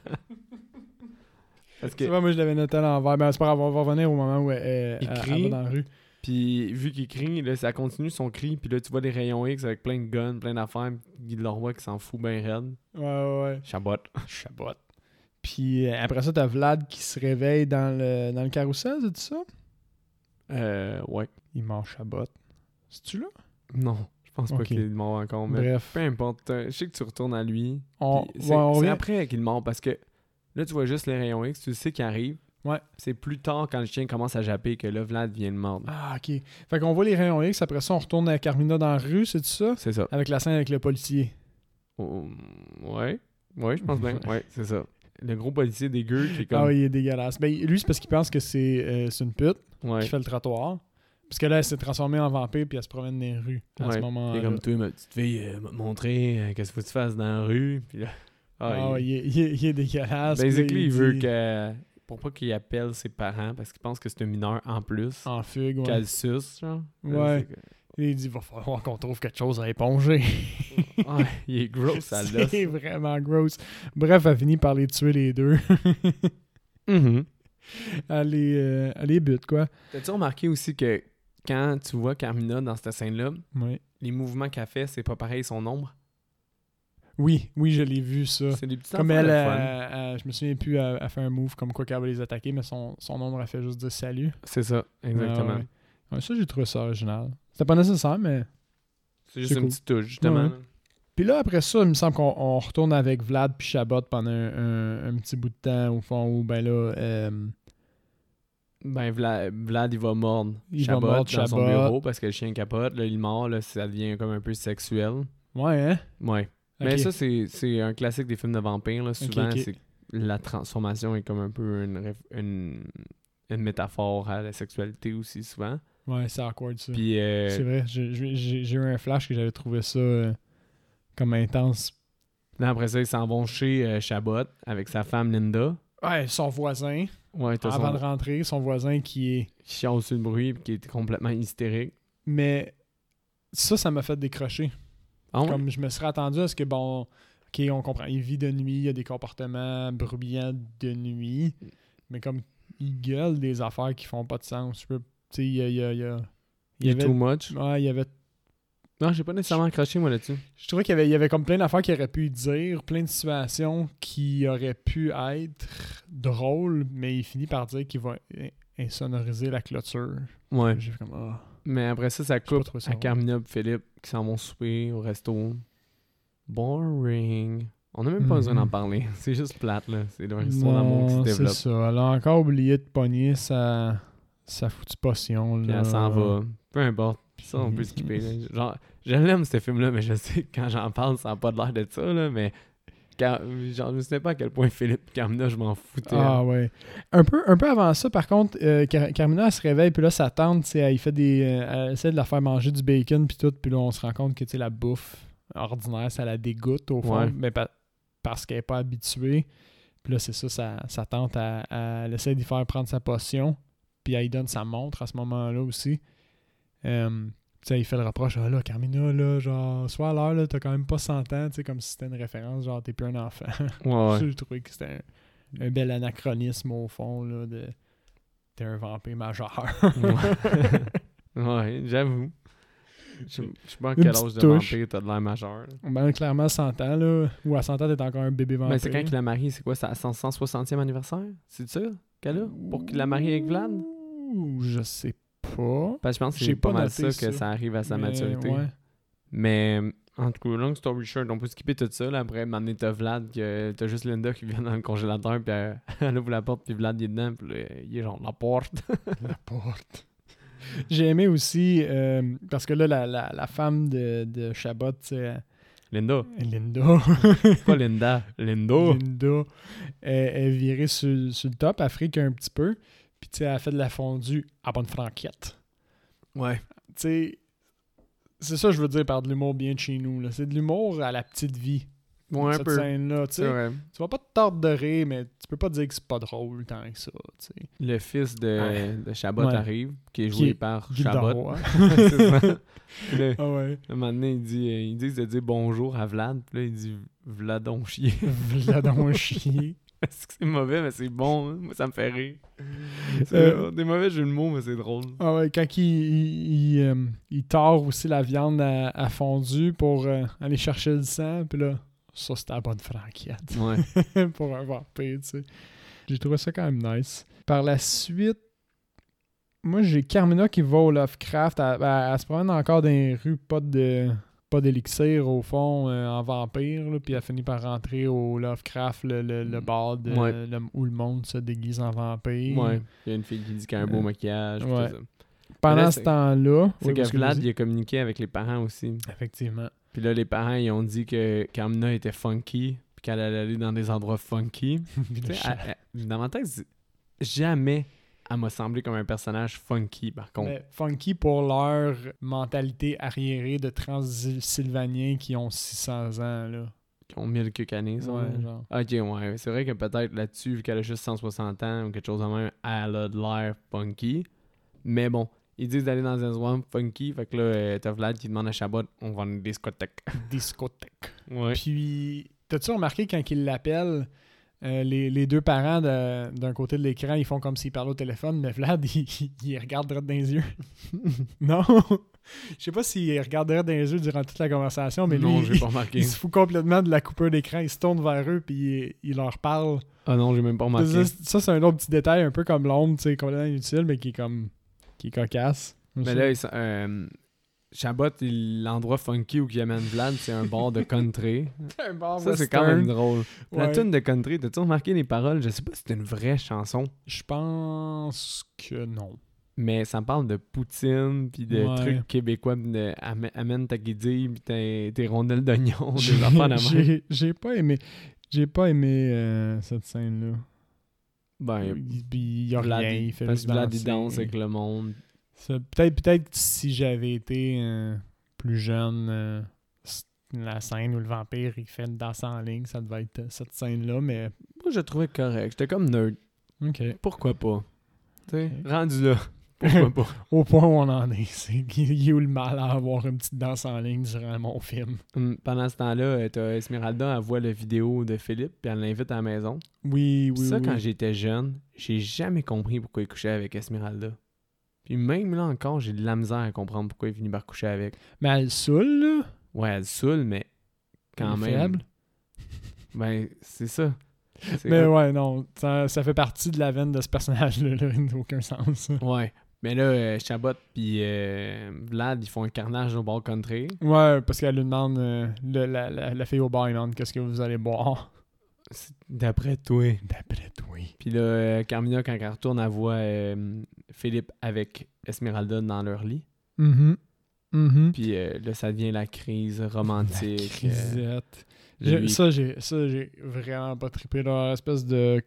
Parce que, Tu vois, moi, je l'avais noté à l'envers. Ben, c'est pas grave, on va revenir au moment où elle, elle- Il elle crie. va dans la rue. puis vu qu'il crie, là, ça continue son cri, puis là, tu vois les rayons X avec plein de guns, plein d'affaires, puis il le revoit qui s'en fout bien raide. Ouais, ouais, ouais. Chabot. Chabot. Puis euh, après ça, t'as Vlad qui se réveille dans le, dans le carrousel, c'est ça? Euh, ouais. Il mange Chabot. C'est-tu là? Non, je pense pas Ok. qu'il est mort encore, mais Bref. peu importe. euh, Je sais que tu retournes à lui. On, Puis ouais, C'est on c'est revient- après qu'il mord parce que là, tu vois juste les rayons X, tu sais qu'il arrive. Ouais. C'est plus tard quand le chien commence à japper que là, Vlad vient de mordre. Ah, ok. Fait qu'on voit les rayons X, après ça, on retourne à Carmina dans la rue, c'est ça? C'est ça. Avec la scène avec le policier. Oh, ouais. Ouais, je pense bien. Ouais, c'est ça. Le gros policier dégueu qui est comme. Ah oui, il est dégueulasse. Ben, lui, c'est parce qu'il pense que c'est euh, c'est une pute Ouais. qui fait le trottoir. Parce que là, elle s'est transformée en vampire puis elle se promène dans les rues à Ouais. ce moment-là. Et comme toi, ma petite fille, euh, m'a montré euh, qu'est-ce qu'il faut que tu fasses dans la rue. Puis là, Ah, ah, il- il, est, il, est, il est dégueulasse. puis là, basically, il, dit- veut que. Pour pas qu'il appelle ses parents parce qu'il pense que c'est un mineur en plus. En fugue, ouais. Qu'elle suce, genre. Là, Ouais. c'est que- Il dit, va falloir qu'on trouve quelque chose à éponger. Ouais, il est gros, ça l'os. C'est vraiment gross. Bref, elle finit par les tuer les deux. Mhm. elle, les, euh, elle les bute, quoi. T'as-tu remarqué aussi que quand tu vois Carmina dans cette scène-là, Ouais. les mouvements qu'elle fait, c'est pas pareil son ombre? Oui, oui, je l'ai vu, ça. C'est des petits Comme affaires elle, de elle, fun. elle- je me souviens plus, elle, elle fait un move comme quoi qu'elle va les attaquer, mais son, son ombre, elle fait juste dire salut. C'est ça, exactement. Ah ouais. Ouais, ça, j'ai trouvé ça original. C'était pas nécessaire, mais... C'est juste C'est une cool. petite touche, justement. Ouais. Puis là, après ça, il me semble qu'on on retourne avec Vlad puis Chabot pendant un, un- un petit bout de temps, au fond, où, ben là... euh, Ben, Vlad, Vlad, il va mordre Il va Chabot mordre dans son Chabot. bureau parce que le chien capote. Là, il mord, là, ça devient comme un peu sexuel. Ouais, hein? Ouais. Mais Ok. ça, c'est c'est un classique des films de vampires. Là. Souvent, ok. c'est la transformation est comme un peu une, réf- une, une métaphore à la sexualité aussi, souvent. Ouais, c'est awkward, ça. Puis, euh, C'est vrai, j'ai j'ai- j'ai- j'ai eu un flash que j'avais trouvé ça euh, comme intense. là, après ça, ils s'en vont chez euh, Chabot avec sa femme Linda. Ouais, son voisin, Ouais, t'as avant son de rentrer, son voisin qui est... chiant sur le bruit puis qui est complètement hystérique. Mais ça, ça m'a fait décrocher. Ah ouais? Comme je me serais attendu à ce que, bon, ok, on comprend, il vit de nuit, il y a des comportements bruyants de nuit, mais comme il gueule des affaires qui font pas de sens. Je peux, tu sais, il y a... Il y a, il y a- il Il y est too avait, much. ouais, il y avait Non, j'ai pas nécessairement accroché, moi, là-dessus. Je trouvais qu'il y avait, il y avait comme plein d'affaires qu'il aurait pu dire, plein de situations qui auraient pu être drôles, mais il finit par dire qu'il va in- insonoriser la clôture. Ouais. J'ai fait comme, ah. Mais après ça, ça pas coupe trouvé ça à drôle. Carmina et Philippe qui s'en vont souper au resto. Boring. On n'a même pas Mhm. besoin d'en parler. C'est juste plate, là. C'est leur histoire d'amour qui se Non, c'est développe. ça. Elle a encore oublié de pogner sa, sa foutue potion. Puis Là. elle s'en va. Peu importe. Puis ça, on peut Puis- skipper. Là. Genre, je l'aime, ce film-là, mais je sais que quand j'en parle, ça n'a pas l'air de ça, là. Mais quand, genre, je sais pas à quel point Philippe et Carmina, je m'en foutais. Ah ouais. Un peu, un peu avant ça, par contre, euh, Car- Carmina, elle se réveille, puis là, sa tante, tu sais, elle, fait des, euh, elle essaie de la faire manger du bacon, puis tout, puis là, on se rend compte que, tu sais, la bouffe ordinaire, ça la dégoûte, au fond, Ouais. mais pa- parce qu'elle n'est pas habituée. Puis là, c'est ça, sa, sa tante, elle, elle essaie d'y faire prendre sa potion, puis elle lui donne sa montre à ce moment-là aussi. Euh, tu sais, il fait le reproche, ah là, Carmina, là, genre, sois à l'heure, là, t'as quand même pas cent ans, tu sais, comme si c'était une référence, genre, t'es plus un enfant. Ouais, ouais. J'ai trouvé que c'était un, un bel anachronisme au fond là, de t'es un vampire majeur. Ouais, ouais, j'avoue. Je je sais pas à Une quel petite âge de touche. vampire t'as de l'air majeur. là. Ben, clairement cent ans là, ou à cent ans t'es encore un bébé vampire. Ben, c'est quand qu'il la marie, c'est quoi? C'est à son cent soixantième anniversaire? C'est ça qu'elle a? Pour qu'il la marie avec Vlad? Ouh, je sais pas. Parce que je pense que J'ai c'est pas pas mal noté ça que ça. ça arrive à sa Mais, maturité. ouais. Mais en tout cas, long story short, on peut skipper tout ça. Là. Après, m'amener t'as Vlad, que t'as juste Linda qui vient dans le congélateur, puis elle, elle ouvre la porte, puis Vlad il est dedans, puis là, il est genre la porte. La porte. J'ai aimé aussi euh, parce que là la, la, la femme de, de Chabot, tu sais, Linda. Linda. Pas Linda. Linda. Linda est, est virée sur, sur le top, elle frique un petit peu, puis tu sais, elle a fait de la fondue à bonne franquette. Ouais. Tu sais, c'est ça que je veux dire par de l'humour bien de chez nous. Là. C'est de l'humour à la petite vie. Ouais, un cette peu. scène-là. Tu C'est sais, vrai. tu vas pas te tordre de rire, mais tu peux pas dire que c'est pas drôle tant que ça. Tu sais. Le fils de, Ouais. de Chabot Ouais. arrive, qui est Qui joué est par Gilles Chabot. Darrois. C'est ça. Puis là, Ah ouais. un moment donné, il dit, euh, ils disent de dire bonjour à Vlad, puis là, il dit Vladon chier. Vladon chier. Est-ce que c'est mauvais, mais c'est bon. Hein? Moi, ça me fait rire. C'est Euh, des mauvais jeux de mots, mais c'est drôle. Ah ouais, quand il, il, il, euh, il tord aussi la viande à, à fondue pour euh, aller chercher le sang, puis là, ça c'était la bonne franquette. Ouais. pour un vampire, tu sais. J'ai trouvé ça quand même nice. Par la suite, moi j'ai Carmina qui va au Lovecraft. Elle, elle- elle se promène encore dans les rues, pas de pas d'élixir au fond euh, en vampire, là, puis elle finit par rentrer au Lovecraft, le, le, le bar de, Ouais. le- où le monde se déguise en vampire. Ouais. Il y a une fille qui dit qu'elle a un beau Euh, maquillage. pis ouais. tout ça. Pendant Mais là, ce c'est- temps-là, C'est oui, que parce que Vlad, vas-y. il a communiqué avec les parents aussi. Effectivement. Puis là, les parents, ils ont dit que Carmina était funky, puis qu'elle allait aller dans des endroits funky. Tu sais, elle- elle- dans ma tête, c'est- jamais elle m'a semblé comme un personnage funky, par contre. Mais funky pour leur mentalité arriérée de Transylvaniens qui ont six cents ans, là. Qui ont mille quelques années, ça. Ouais, genre. Ok, ouais. C'est vrai que peut-être là-dessus, vu qu'elle a juste cent soixante ans ou quelque chose de même, elle a de l'air funky. Mais bon, ils disent d'aller dans un swamp funky. Fait que là, euh, t'as Vlad qui demande à Chabot, on va à une discothèque. Discothèque. Ouais. Puis, t'as-tu remarqué quand il l'appelle, euh, les, les deux parents de- d'un côté de l'écran, ils font comme s'ils parlaient au téléphone, mais Vlad, il, il, il regarde droit dans les yeux. Non? Je sais pas s'il regarderait dans les yeux durant toute la conversation, mais non, lui, j'ai il, pas remarqué. il se fout complètement de la coupure d'écran. Il se tourne vers eux, puis il, il leur parle. Ah non, j'ai même pas remarqué. Ça, ça, c'est un autre petit détail, un peu comme l'ombre, tu sais, complètement inutile, mais qui est comme... qui est cocasse. Mais là, ils sont- euh, Chabot, il- l'endroit funky où il amène Vlad, c'est un bar de country. un bar Ça, c'est quand western. même drôle. La Ouais. tune de country, t'as-tu remarqué les paroles? Je sais pas si c'est une vraie chanson, Je pense que non. mais ça parle de poutine, puis de Ouais. trucs québécois, pis de am- amène ta guidille, puis tes, tes rondelles d'oignon, des affaires de même. J'ai j'ai pas aimé... J'ai pas aimé euh, cette scène-là. Ben, Il, puis il y a Vlad, rien, il- il fait parce juste que Vlad, il danser. danse avec le monde. Ça, peut-être, peut-être si j'avais été euh, plus jeune, euh, c- la scène où le vampire il fait une danse en ligne, ça devait être euh, cette scène-là, mais Moi, je le trouvais correct. J'étais comme nerd. ok. Pourquoi pas? Tu sais, Ok. rendu là. Pourquoi pas? Au point où on en est, c'est qu'il y a eu le mal à avoir une petite danse en ligne durant mon film. Hum, Pendant ce temps-là, euh, t'as Esmeralda, elle voit la vidéo de Philippe, puis elle l'invite à la maison. Oui, Puis oui, ça, oui. quand j'étais jeune, j'ai jamais compris pourquoi il couchait avec Esmeralda. Puis même là encore, j'ai de la misère à comprendre pourquoi il finit par coucher avec. Mais elle saoule, là. Ouais, elle saoule, mais quand Elle est même. faible. Ben, c'est ça. C'est Mais un- ouais, non, ça, ça fait partie de la veine de ce personnage-là, là, il n'a aucun sens. Ouais. Mais là, euh, Chabot puis euh, Vlad, ils font un carnage au bar country. Ouais, parce qu'elle lui demande, euh, le- la, la, la fille au bar, elle demande qu'est-ce que vous allez boire. C'est- D'après toi. D'après toi. Puis là, euh, Carmina, quand elle retourne, elle voit euh, Philippe avec Esmeralda dans leur lit. Mhm. Mhm. Puis euh, là, ça devient la crise romantique. La euh, crisette. j'ai- J'ai- Ça, j'ai ça, j'ai vraiment pas trippé. Leur espèce de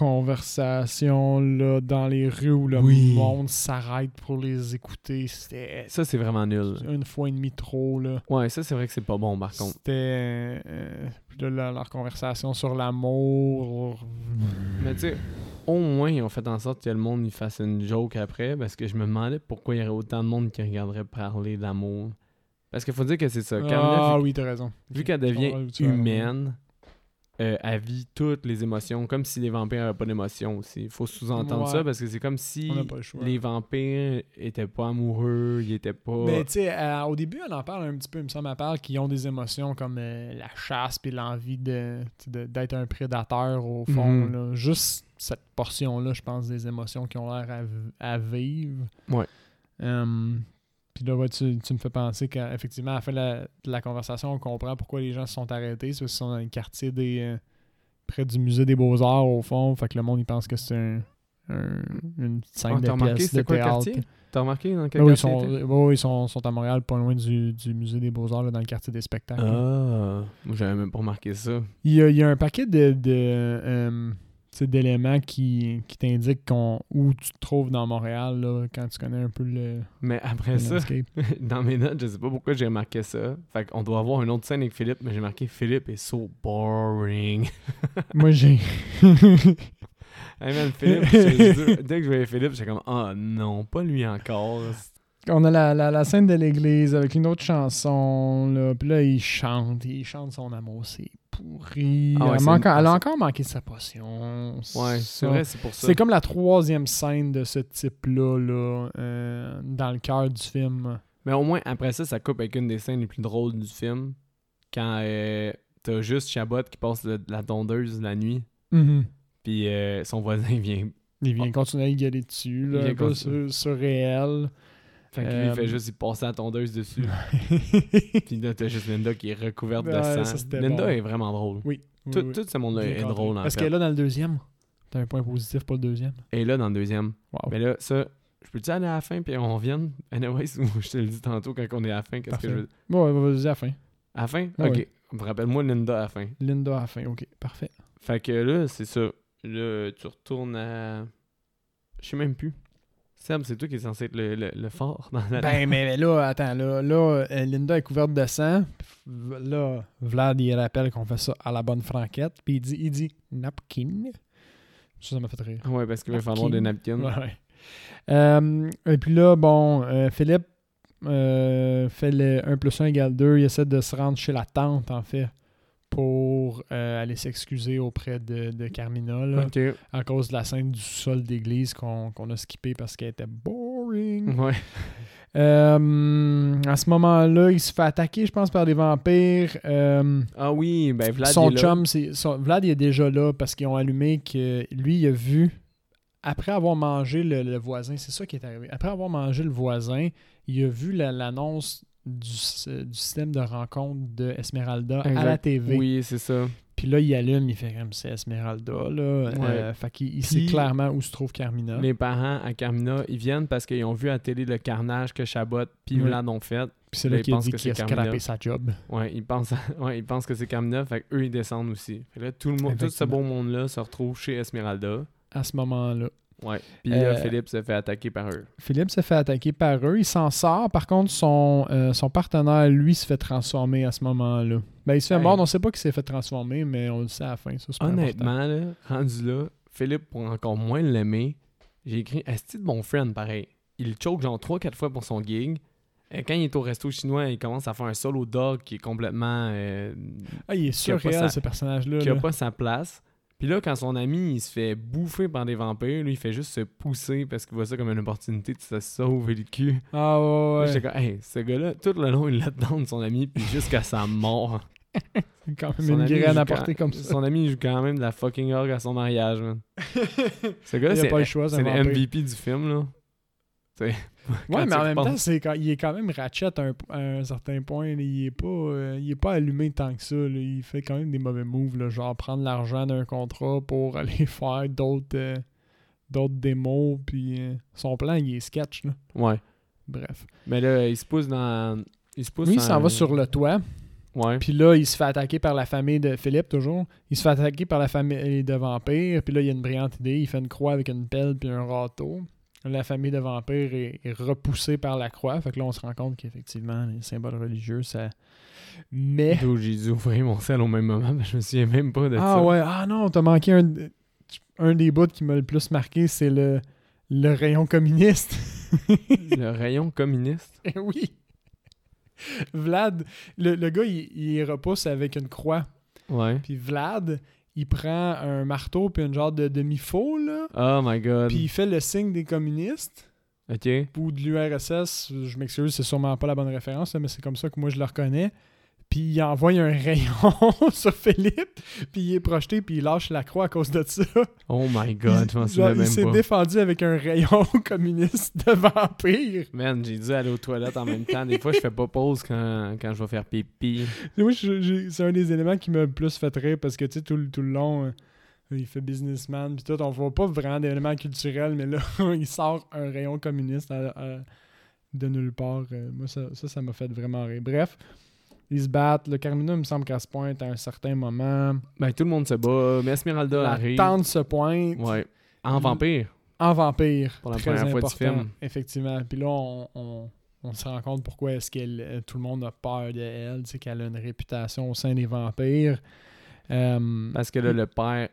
conversation là, dans les rues où le Oui. monde s'arrête pour les écouter. C'était Ça, c'est vraiment nul. une fois et demie trop. Là. Ouais, ça, c'est vrai que c'est pas bon, par contre. C'était euh, puis là, la- leur conversation sur l'amour. Mais tu sais, au moins, ils ont fait en sorte que le monde il fasse une joke après, parce que je me demandais pourquoi il y aurait autant de monde qui regarderait parler d'amour. Parce qu'il faut dire que c'est ça. Carmina, Ah vu, oui, t'as raison. vu Ok. qu'elle devient Ah ouais, tu as raison. humaine, euh, elle vit toutes les émotions, comme si les vampires n'avaient pas d'émotions aussi. Il faut sous-entendre Ouais. ça, parce que c'est comme si On n'a pas le choix. les vampires étaient pas amoureux, ils étaient pas... Mais tu sais, euh, au début, on en parle un petit peu, il me semble, elle parle qu'ils ont des émotions comme euh, la chasse puis l'envie de, tu sais, de- d'être un prédateur au fond. Mhm. Là. Juste cette portion-là, je pense, des émotions qui ont l'air à, v- à vivre. Ouais. Hum, puis là, ouais, tu, tu me fais penser qu'effectivement, à la fin de la, de la conversation, on comprend pourquoi les gens se sont arrêtés. C'est parce qu'ils sont dans le quartier des... euh, près du musée des Beaux-Arts, au fond. Fait que le monde, il pense que c'est un, un- une scène Ah, de t'as remarqué, pièce de c'était quoi le théâtre. quartier? T'as remarqué dans quel Ah oui, ils quartier sont, c'était? ouais, ouais, ils sont, sont à Montréal, pas loin du, du musée des Beaux-Arts, là, dans le quartier des spectacles. Ah, moi j'avais même pas remarqué ça. Il, y a, il y a un paquet de, de, euh, tu sais, d'éléments qui, qui t'indiquent qu'on- où tu te trouves dans Montréal là, quand tu connais un peu le, Mais le après ça, landscape. dans mes notes, je sais pas pourquoi j'ai remarqué ça. Fait qu'on doit avoir une autre scène avec Philippe, mais j'ai marqué Philippe est so boring. Moi, j'ai... Hey man, Philippe, je te jure, dès que je voyais Philippe, j'étais comme ah non, pas lui encore. On a la, la, la scène de l'église avec une autre chanson, là, puis là, il chante, il chante son amour, c'est pourri. Ah ouais, elle, c'est manque- une- elle a encore manqué sa potion. Ouais, c'est Ça. vrai, c'est pour ça. C'est comme la troisième scène de ce type-là, là, euh, dans le cœur du film. Mais au moins, après ça, ça coupe avec une des scènes les plus drôles du film. Quand euh, t'as juste Chabot qui passe le- la tondeuse la nuit, Mhm. puis euh, son voisin vient. Il vient continuer à y gueuler dessus, Il là, vient un peu continuer. sur, surréel. Fait que lui, Euh, il fait juste, il passe la tondeuse dessus. Puis là, t'as juste Linda qui est recouverte Ouais, de ça, sang. c'était Linda bon. est vraiment drôle. Oui. Tout, oui, oui. tout ce monde-là Bien est cadré. drôle, en Est-ce fait. qu'elle est là dans le deuxième? T'as un point positif pour le deuxième? Elle est là dans le deuxième. Wow. Mais là, ça, je peux-tu aller à la fin puis on revienne? Anyways, ou je te le dis tantôt quand on est à la fin, qu'est-ce que Parfait. je veux... Bon, ouais, vas-y à la fin. À la fin? Ouais, Ok. ouais. Rappelle-moi Linda à la fin. Linda à la fin, ok, parfait. Fait que là, c'est ça. Là, tu retournes à Je sais même plus. Seb, c'est toi qui es censé être le, le, le fort dans la... Ben, mais là, attends, là, là euh, Linda est couverte de sang. Là, Vlad, il rappelle qu'on fait ça à la bonne franquette. Puis il dit, il dit napkin. Ça, ça m'a fait rire. Ouais, parce qu'il va falloir des napkins. Ouais. Euh, et puis là, bon, euh, Philippe euh, fait le un plus un égale deux. Il essaie de se rendre chez la tante, en fait, pour euh, aller s'excuser auprès de, de Carmina, là, OK. à cause de la scène du sol d'église qu'on, qu'on a skippé parce qu'elle était boring. Ouais. Euh, à ce moment-là, il se fait attaquer, je pense, par des vampires. Euh, Ah oui, ben Vlad son il est chum, là. c'est, son, Vlad il est déjà là parce qu'ils ont allumé que lui, il a vu, après avoir mangé le, le voisin, c'est ça qui est arrivé. Après avoir mangé le voisin, il a vu la, l'annonce du, du système de rencontre de Esmeralda Exact. à la T V. Oui, c'est ça. Puis là, il allume, il fait comme c'est Esmeralda, là. Ouais. Euh, fait qu'il il Puis, sait clairement où se trouve Carmina. Les parents à Carmina, ils viennent parce qu'ils ont vu à la télé le carnage que Chabot puis Ouais. Vlad ont fait. Puis c'est là, là ils qu'il a pensent dit que qu'il a c'est Carmina. scrappé sa job. Ouais, ils pensent, ouais, ils pensent que c'est Carmina, fait qu'eux, ils descendent aussi. Fait que là, tout, le monde, tout ce Effectivement. beau monde-là se retrouve chez Esmeralda. À ce moment-là. Ouais. Puis Euh, là, Philippe se fait attaquer par eux. Philippe se fait attaquer par eux. Il s'en sort. Par contre, son, euh, son partenaire, lui, se fait transformer à ce moment-là. Ben, il se fait Hey. mordre. On sait pas qu'il s'est fait transformer, mais on le sait à la fin. Ça, c'est pas important. Honnêtement, là, rendu là, Philippe, pour encore moins l'aimer, j'ai écrit « Asti de bon friend », pareil. Il le choke genre trois quatre fois pour son gig. Et quand il est au resto chinois, il commence à faire un solo dog qui est complètement... euh, Ah, il est Qui a pas surréal, sa- ce personnage-là. qui a là. pas sa place. Puis là, quand son ami il se fait bouffer par des vampires, lui, il fait juste se pousser parce qu'il voit ça comme une opportunité de se sauver le cul. Ah, ouais, Là, ouais. J'étais comme, hey, ce gars-là, tout le long, il l'a dedans son ami, puis jusqu'à sa mort. C'est quand même Son une ami graine joue à porter quand- comme ça. Son ami joue quand même de la fucking orgue à son mariage, man. Ce gars-là, Il a c'est, pas le choix, c'est c'est un le vampire. M V P du film, là. C'est- Ouais, quand mais tu en même repenses. temps, c'est quand, il est quand même ratchet à un, à un certain point. là. Il est pas euh, il est pas allumé tant que ça. là. Il fait quand même des mauvais moves, là, genre prendre l'argent d'un contrat pour aller faire d'autres euh, d'autres démos. Puis euh, son plan, il est sketch. Là. Ouais. Bref. Mais là, il se pousse dans... Il se pousse Lui, il dans s'en un- va sur le toit. Ouais. Puis là, il se fait attaquer par la famille de Philippe, toujours. Il se fait attaquer par la famille de vampires. Puis là, il y a une brillante idée. Il fait une croix avec une pelle puis un râteau. La famille de vampires est, est repoussée par la croix. Fait que là, on se rend compte qu'effectivement, les symboles religieux, ça... Mais... D'où j'ai dû ouvrir mon sel au même moment, mais je me souviens même pas de Ah ça. ouais, ah non, t'as manqué un... Un des bouts qui m'a le plus marqué, c'est le, le rayon communiste. Le rayon communiste. Eh oui! Vlad, le, le gars, il, il repousse avec une croix. Ouais. Puis Vlad, il prend un marteau puis un genre de demi-faux, là. Oh my god. Puis il fait le signe des communistes OK. ou de l'U R S S. Je m'excuse, c'est sûrement pas la bonne référence, là, mais c'est comme ça que moi je le reconnais. Puis il envoie un rayon sur Philippe, puis il est projeté, puis il lâche la croix à cause de ça. Oh my god, je m'en il, souviens genre, il même s'est pas. défendu avec un rayon communiste de vampire. Man, j'ai dû aller aux toilettes en même temps. Des fois, je fais pas pause quand, quand je vais faire pipi. Moi, je- je- c'est un des éléments qui m'a le plus fait rire parce que tu sais, tout, le- tout le long, euh, il fait businessman, puis tout, on voit pas vraiment d'éléments culturels, mais là, il sort un rayon communiste à- à- de nulle part. Euh, moi, ça, ça, ça m'a fait vraiment rire. Bref, ils se battent. Le Carmina, il me semble qu'elle se pointe à un certain moment. Ben, tout le monde se bat, mais Esmeralda La arrive. tante se pointe Ouais. En vampire. en vampire. Pour la Très première fois du important, film. effectivement. Puis là, on, on, on se rend compte pourquoi est-ce que tout le monde a peur d'elle, tu sais, qu'elle a une réputation au sein des vampires. Euh, Parce que là, le père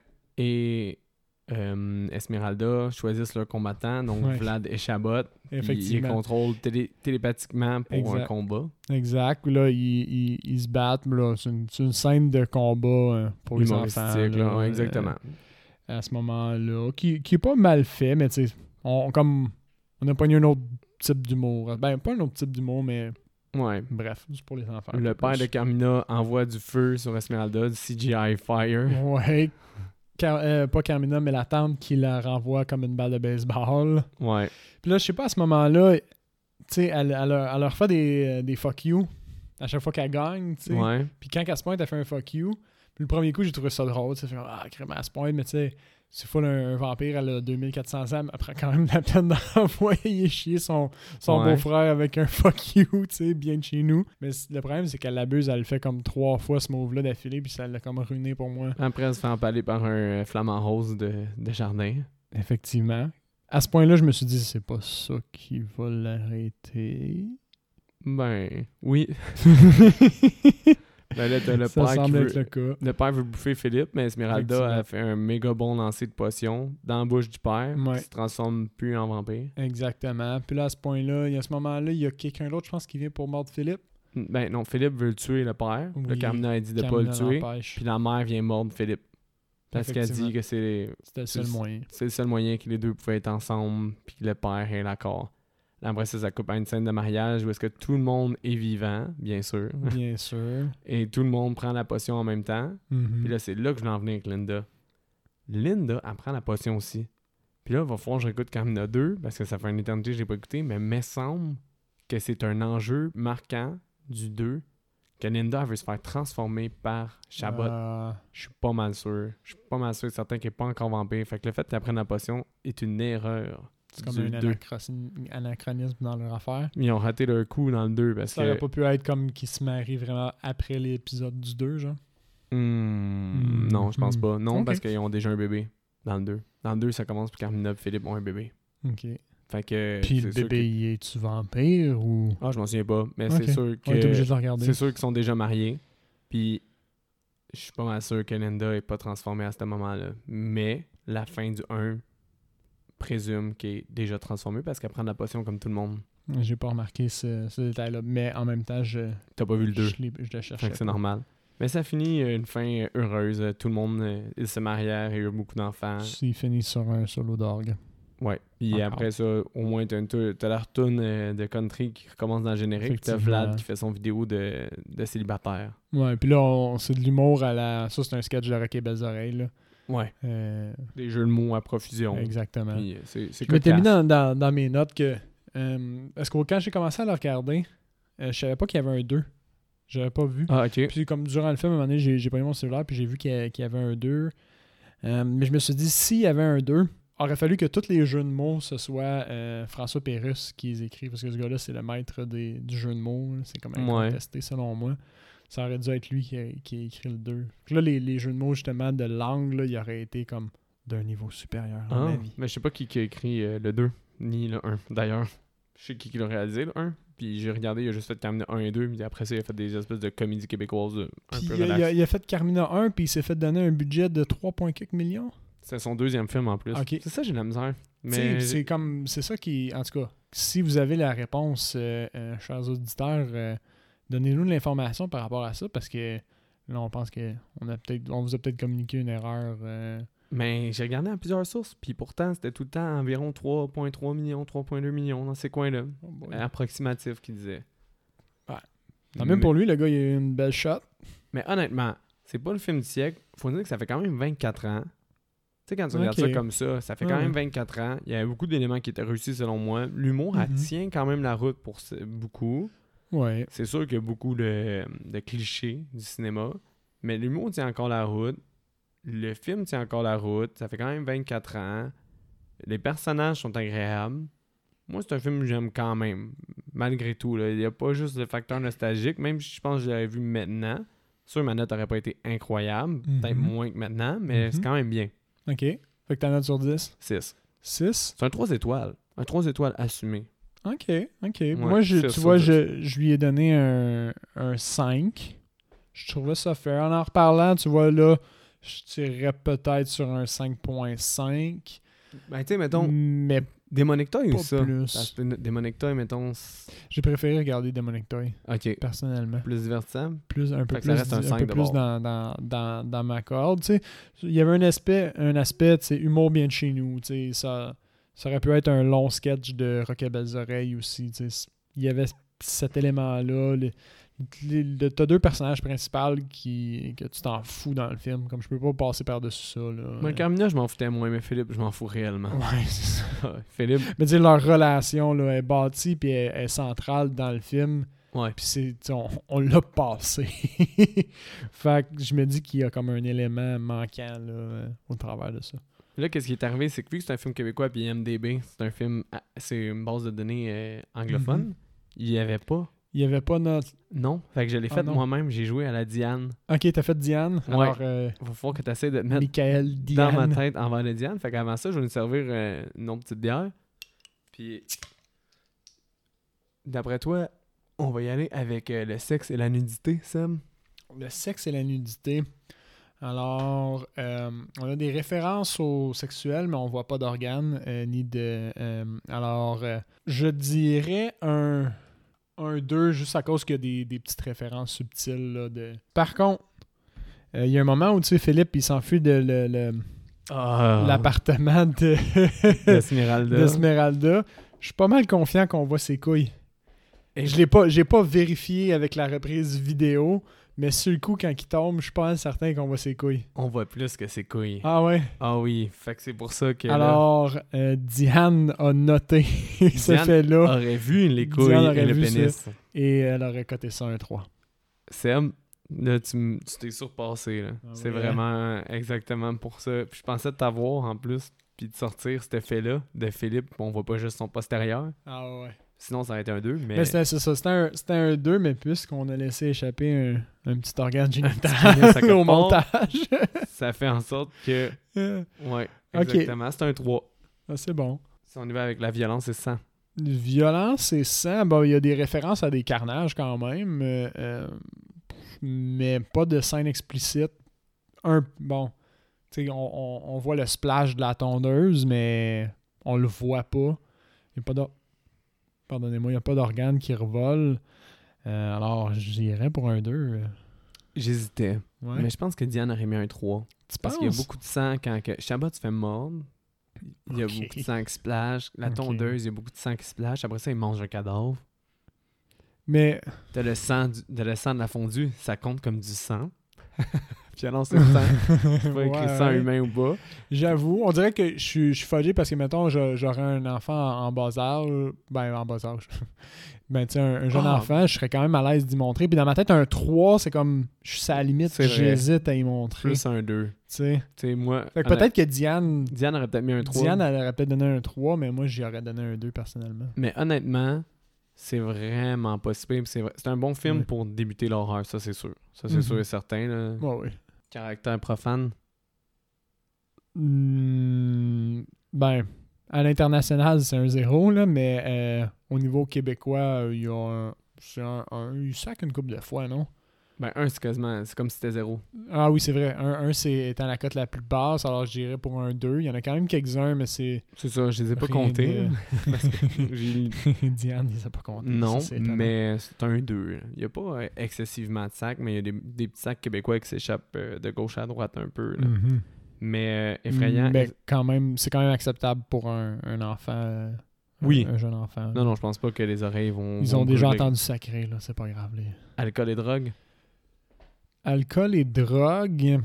et euh, Esmeralda choisissent leurs combattants, donc Ouais. Vlad et Chabot. Ils, ils Effectivement. contrôlent télé- télépathiquement pour Exact. un combat. Exact. Là, ils, ils, ils se battent. mais Là, c'est, une, c'est une scène de combat euh, pour les Humoristique, enfants. là. là, Ouais, exactement. euh, à ce moment-là. Qui, qui est pas mal fait, mais tu sais, on, comme, on a pogné un autre type d'humour. Ben, pas un autre type d'humour, mais Ouais. bref, c'est pour les enfants. un Le peu père plus. de Carmina envoie du feu sur Esmeralda, du C G I fire. Ouais. Car, euh, pas Carmina, mais la tante qui la renvoie comme une balle de baseball. Ouais. Puis là, je sais pas, à ce moment-là, tu sais, elle, elle, leur- elle leur fait des, des fuck you à chaque fois qu'elle gagne, tu sais. Ouais. Puis quand elle se pointe, elle fait un fuck you. Puis le premier coup, j'ai trouvé ça drôle. Tu sais, fait comme, ah, crème, elle se pointe, mais tu sais, c'est full un, un vampire, elle a deux mille quatre cents ans, mais elle prend quand même la peine d'envoyer chier son, son Ouais. beau-frère avec un fuck you, tu sais, bien de chez nous. Mais c- le problème, c'est qu'elle l'abuse, elle le fait comme trois fois ce move-là d'affilée, puis ça l'a comme ruiné pour moi. Après, elle se fait empaler par un euh, flamant rose de, de jardin. Effectivement. à ce point-là, je me suis dit, c'est pas ça qui va l'arrêter. Ben, oui. Ben là, t'as le Ça père qui semble veut... être le cas. Le père veut bouffer Philippe, mais Esmeralda Effectivement. a fait un méga bon lancer de potion dans la bouche du père, Ouais. qui se transforme plus en vampire. Exactement. Puis là, à ce point-là, il y a ce moment-là, il y a quelqu'un d'autre, je pense, qui vient pour mordre Philippe. Ben non, Philippe veut tuer le père. Oui, Le Carmina a dit de Carmina pas le tuer. l'empêche. Puis la mère vient mordre Philippe. Parce qu'elle Effectivement. dit que c'est C'était le seul c'est- moyen. c'est le seul moyen que les deux pouvaient être ensemble, puis que le père ait l'accord. Là, après ça, ça coupe à une scène de mariage où est-ce que tout le monde est vivant, bien sûr. Bien sûr. Et tout le monde prend la potion en même temps. Mhm. Puis là, c'est là que je voulais en venir avec Linda. Linda, elle prend la potion aussi. Puis là, il va falloir que je réécoute Carmina deux, parce que ça fait une éternité que je l'ai pas écouté, mais il me semble que c'est un enjeu marquant du deux, que Linda elle veut se faire transformer par Chabot. Euh, Je suis pas mal sûr. Je suis pas mal sûr, certain qu'elle n'est pas encore vampire. Fait que le fait qu'elle prenne la potion est une erreur. c'est comme du un deux. anachronisme, anachronisme dans leur affaire. Ils ont raté leur coup dans le deux parce Ça que... aurait pas pu être comme qu'ils se marient vraiment après l'épisode du deux, genre. Hmm, Hmm, non, je pense hmm. pas. Non, Ok. parce qu'ils ont déjà un bébé dans le deux. Dans le deux, ça commence puis Carmina et Philippe ont un bébé. OK. Fait que... Puis c'est le sûr bébé, il est-tu vampire ou... que- Ah, je m'en souviens pas. Mais Ok. c'est sûr On est obligé que... de le regarder. C'est sûr qu'ils sont déjà mariés. Puis je suis pas mal sûr que Linda est pas transformée à ce moment-là. Mais la fin du un présume qu'elle est déjà transformée parce qu'elle prend de la potion comme tout le monde. J'ai pas remarqué ce, ce détail-là. Mais en même temps, je, T'as pas vu le deux. je, l'ai- je le cherchais. Fait que c'est pas. normal. Mais ça finit euh, une fin euh, heureuse. Tout le monde, euh, ils se marièrent et eu beaucoup d'enfants. Il finit sur un solo d'orgue. Ouais. Puis Encore. après ça, au moins, t'as, une tou- t'as la retourne euh, de country qui recommence dans le générique. Puis t'as Effectivement. Vlad qui fait son vidéo de, de célibataire. Ouais, puis là, on- c'est de l'humour à la... Ça, c'est un sketch de Rock et Belles Oreilles, là. Ouais. Euh, Des jeux de mots à profusion. exactement. Puis euh, c'est, c'est Je m'étais mis cocasse. dans, dans, dans mes notes que... Euh, est-ce que quand j'ai commencé à le regarder, euh, je savais pas qu'il y avait un deux. J'avais pas vu. Ah, ok. Puis comme durant le film, à un moment donné, j'ai, j'ai pris mon cellulaire puis j'ai vu qu'il y, a- qu'il y avait un deux. Euh, mais je me suis dit, s'il y avait un deux, il aurait fallu que tous les jeux de mots, ce soit euh, François Pérusse qui les écrit. Parce que ce gars-là, c'est le maître des, du jeu de mots. là. C'est comme Ouais. incontesté, selon moi. Ça aurait dû être lui qui a, qui a écrit le deux. Puis là, les, les jeux de mots, justement, de langue, là, il aurait été comme d'un niveau supérieur, à Ah, ma vie. mais je sais pas qui, qui a écrit euh, le deux, ni le un. D'ailleurs, je sais qui, qui l'a réalisé, le un. Puis j'ai regardé, il a juste fait Carmina un et deux. Puis après ça, il a fait des espèces de comédies québécoises euh, un Puis peu il a, relax. il a- il a fait Carmina un, puis il s'est fait donner un budget de trois virgule quelques millions. C'est son deuxième film en plus. Ok. C'est ça, j'ai de la misère. Tu sais, Mais c'est comme c'est ça qui, en tout cas, si vous avez la réponse, euh, euh, chers auditeurs, euh, donnez-nous de l'information par rapport à ça, parce que là, on pense que on a peut-être, on vous a peut-être communiqué une erreur. euh. Mais j'ai regardé à plusieurs sources, puis pourtant, c'était tout le temps environ trois virgule trois millions, trois virgule deux millions dans ces coins-là. Oh boy. Approximatif, qui disait. Ouais. Tant même mais, pour lui, le gars, il a eu une belle shot. mais honnêtement, c'est pas le film du siècle. Faut dire que ça fait quand même vingt-quatre ans. Tu sais, quand tu regardes Ok. ça comme ça, ça fait quand Ouais. même vingt-quatre ans. Il y a beaucoup d'éléments qui étaient réussis selon moi. L'humour, elle Mhm. tient quand même la route pour ce- beaucoup. Ouais. C'est sûr qu'il y a beaucoup de, de clichés du cinéma, mais l'humour tient encore la route. Le film tient encore la route. Ça fait quand même vingt-quatre ans. Les personnages sont agréables. Moi, c'est un film que j'aime quand même, malgré tout. là. Il n'y a pas juste le facteur nostalgique, même si je pense que je l'avais vu maintenant. Sûr, ma note n'aurait pas été incroyable, Mhm. peut-être moins que maintenant, mais Mhm. c'est quand même bien. OK. Fait que ta note sur dix? six. six? C'est un trois étoiles. Un trois étoiles assumé. OK. OK. Moi, je, six tu sur vois, dix. je, je lui ai donné un, un cinq. Je trouvais ça fair. En en reparlant, tu vois, là, je tirerais peut-être sur un cinq virgule cinq. Ben, tu sais, mettons, Mais Démonic Toy ou pas ça? plus. Parce que Démonic Toy, mettons, c'est- j'ai préféré regarder Demonic Toy, ok, personnellement. plus divertissant. Plus, un peu Fait que ça plus, reste un un cinq peu de plus bord. dans, dans, dans, dans ma corde. Tu sais, il y avait un aspect, un aspect, tu sais, humour bien de chez nous. Tu sais, ça, ça aurait pu être un long sketch de Rock et Belles Oreilles aussi. Tu sais. Il y avait cet élément-là. Le, le- le- t'as deux personnages principaux qui, que tu t'en fous dans le film. Comme je peux pas passer par-dessus ça. Là. Moi, Carmina, je m'en foutais moins, mais Philippe, je m'en fous réellement. Ouais, c'est ça. Philippe, Mais tu sais, leur relation là, est bâtie puis elle, elle est centrale dans le film. ouais. Puis c'est, tu sais, on, on l'a passé. Fait que je me dis qu'il y a comme un élément manquant là, euh, au travers de ça. Là, qu'est-ce qui est arrivé, c'est que vu que c'est un film québécois, puis I M D B, c'est un film, à- c'est une base de données euh, anglophone, Mhm. il n'y avait pas Il y avait pas notre... Non, fait que je l'ai Ah, fait non. moi-même. J'ai joué à la Diane. Ok, t'as fait Diane. Ouais. Alors, euh, Il va falloir que tu essaies de te mettre Michael Diane. dans ma tête envers la Diane. Fait qu'avant ça, je vais nous servir euh, une autre petite bière. Puis, d'après toi, on va y aller avec euh, le sexe et la nudité, Sam? Le sexe et la nudité. Alors, euh, on a des références au sexuel, mais on voit pas d'organes, euh, ni de... euh, alors, euh, je dirais un... un deux, juste à cause qu'il y a des, des petites références subtiles. Là, de... Par contre, euh, il y a un moment où, tu sais, Philippe, il s'enfuit de le, le- Ah, l'appartement de... d'Esmeralda. d'Esmeralda. Je suis pas mal confiant qu'on voit ses couilles. Et je l'ai pas, j'ai pas vérifié avec la reprise vidéo, mais sur le coup, quand il tombe, je suis pas mal certain qu'on voit ses couilles. On voit plus que ses couilles. Ah, Ah ouais? oui, fait que c'est pour ça que là, Alors, euh, Diane a noté ce Diane fait-là aurait vu les couilles Diane aurait et le vu pénis. et elle aurait coté ça un trois. Sam, là, tu m- tu t'es surpassé. Là. Ah c'est ouais. vraiment exactement pour ça. Puis je pensais t'avoir en plus, puis de sortir cet effet-là de Philippe. On voit pas juste son postérieur. Ah ouais. Sinon, ça aurait été un deux. Mais, Mais c'était c'est ça, c'était un, c'était un deux, mais puisqu'on a laissé échapper un, un petit organe petit pénis à génital quelque au part. montage. ça fait en sorte que. Ouais, Ok. exactement. C'est un trois. Ah, c'est bon. Si on y va avec la violence, c'est cent. Violence et sang, bon, il y a des références à des carnages quand même, euh, euh, mais pas de scène explicite. Un, bon, tu sais, on, on, on voit le splash de la tondeuse, mais on le voit pas. Il n'y a pas d'or- Pardonnez-moi, il n'y a pas d'organe qui revole. Euh, alors, j'irais pour un deux. J'hésitais. Ouais. Mais je pense que Diane aurait mis un trois. Tu Parce qu'il y a penses? beaucoup de sang quand que Shabbat se fait mordre. Il y a Ok. beaucoup de sang qui splash. La Ok. tondeuse, il y a beaucoup de sang qui splash. Après ça, il mange un cadavre. Mais, T'as le sang du- de le sang de la fondue, ça compte comme du sang. Violence, c'est le sang. C'est pas écrit Ouais, sang ouais. humain ou pas. J'avoue, on dirait que je suis, je suis fâché parce que, mettons, j'a- j'aurais un enfant en, en bas âge. Ben, en bas âge. ben, tu sais, un, un jeune Ah. enfant, je serais quand même à l'aise d'y montrer. Puis dans ma tête, un trois, c'est comme, je suis à la limite, C'est vrai. j'hésite à y montrer. Plus un deux. Tu sais. Tu sais, moi. Fait que elle a- peut-être que Diane, Diane aurait peut-être mis un trois. Diane, elle aurait peut-être donné un trois, mais moi, j'y aurais donné un deux personnellement. Mais honnêtement, c'est vraiment pas si pire. C'est, vrai- c'est un bon film Ouais. pour débuter l'horreur, ça c'est sûr. Ça c'est Mhm. sûr et certain. Là. Ouais, oui. Caractère profane. Hmm, ben, à l'international, c'est un zéro, là, mais euh, au niveau québécois, euh, il y a un. C'est un, un. Il sac une couple de fois, non? Ben, un, c'est quasiment. C'est comme si c'était zéro. Ah oui, c'est vrai. Un, un c'est étant la cote la plus basse, alors je dirais pour un deux. Il y en a quand même quelques-uns, mais c'est. C'est ça, je les ai pas rien comptés. de- là. Parce que j'ai- Diane, il les a pas comptés. Non, ça, c'est étonnant. mais c'est un deux. Il n'y a pas euh, excessivement de sacs, mais il y a des, des petits sacs québécois qui s'échappent euh, de gauche à droite un peu. là. Mhm. Mais euh, effrayant. Mais quand même, c'est quand même acceptable pour un, un enfant. euh, Oui. Un, un jeune enfant. Non, non, je pense pas que les oreilles vont. Ils vont ont déjà brûler. entendu sacré, là. C'est pas grave. les- Alcool et drogue. Alcool et drogue.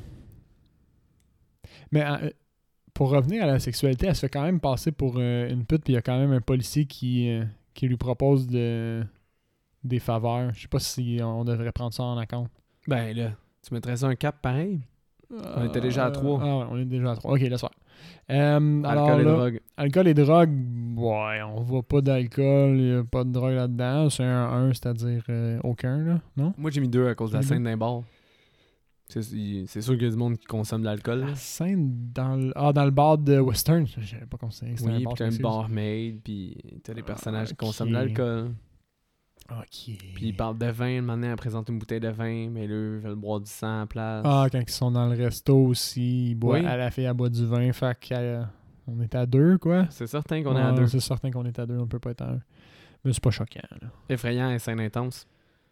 Mais euh, pour revenir à la sexualité, elle se fait quand même passer pour euh, une pute, puis il y a quand même un policier qui, euh, qui lui propose de, des faveurs. Je sais pas si on devrait prendre ça en compte. Ben là, tu mettrais ça un cap pareil? On était déjà à trois. Ah ouais, on est déjà à trois. Ok, laisse faire. Euh, alors Alcool et là, drogue. alcool et drogue, ouais, on voit pas d'alcool, il n'y a pas de drogue là-dedans. C'est un un, c'est-à-dire euh, aucun, là, non? Moi, j'ai mis deux à cause de la J'ai mis scène d'un bar. C'est, il- c'est sûr qu'il y a du monde qui consomme de l'alcool. là. La scène dans le, ah, dans le bar de Western, j'avais pas considéré que c'était Oui, un puis bar t'as une sexy. barmaid, puis t'as des personnages qui ok. consomment de l'alcool. Ok. Puis ils parlent de vin, le moment donné, elle présente une bouteille de vin, mais eux veulent boire du sang à la place. Ah, quand ils sont dans le resto aussi, ils boivent, Oui. à la fille, elle boit du vin, fait qu'on est à deux, quoi. C'est certain qu'on est à Ouais, deux. C'est certain qu'on est à deux, on peut pas être à un. Mais c'est pas choquant, là. Effrayant et scène intense.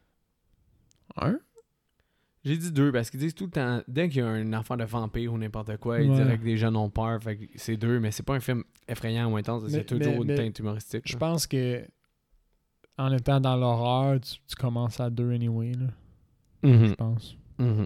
Un? J'ai dit deux parce qu'ils disent tout le temps, dès qu'il y a un enfant de vampire ou n'importe quoi, ils Ouais. diraient que les jeunes ont peur, fait que c'est deux, mais c'est pas un film effrayant ou intense, Mais- c'est toujours mais- une mais teinte humoristique. Je là. pense que en étant dans l'horreur, tu, tu commences à deux anyway, là, Mhm. je pense. Mhm.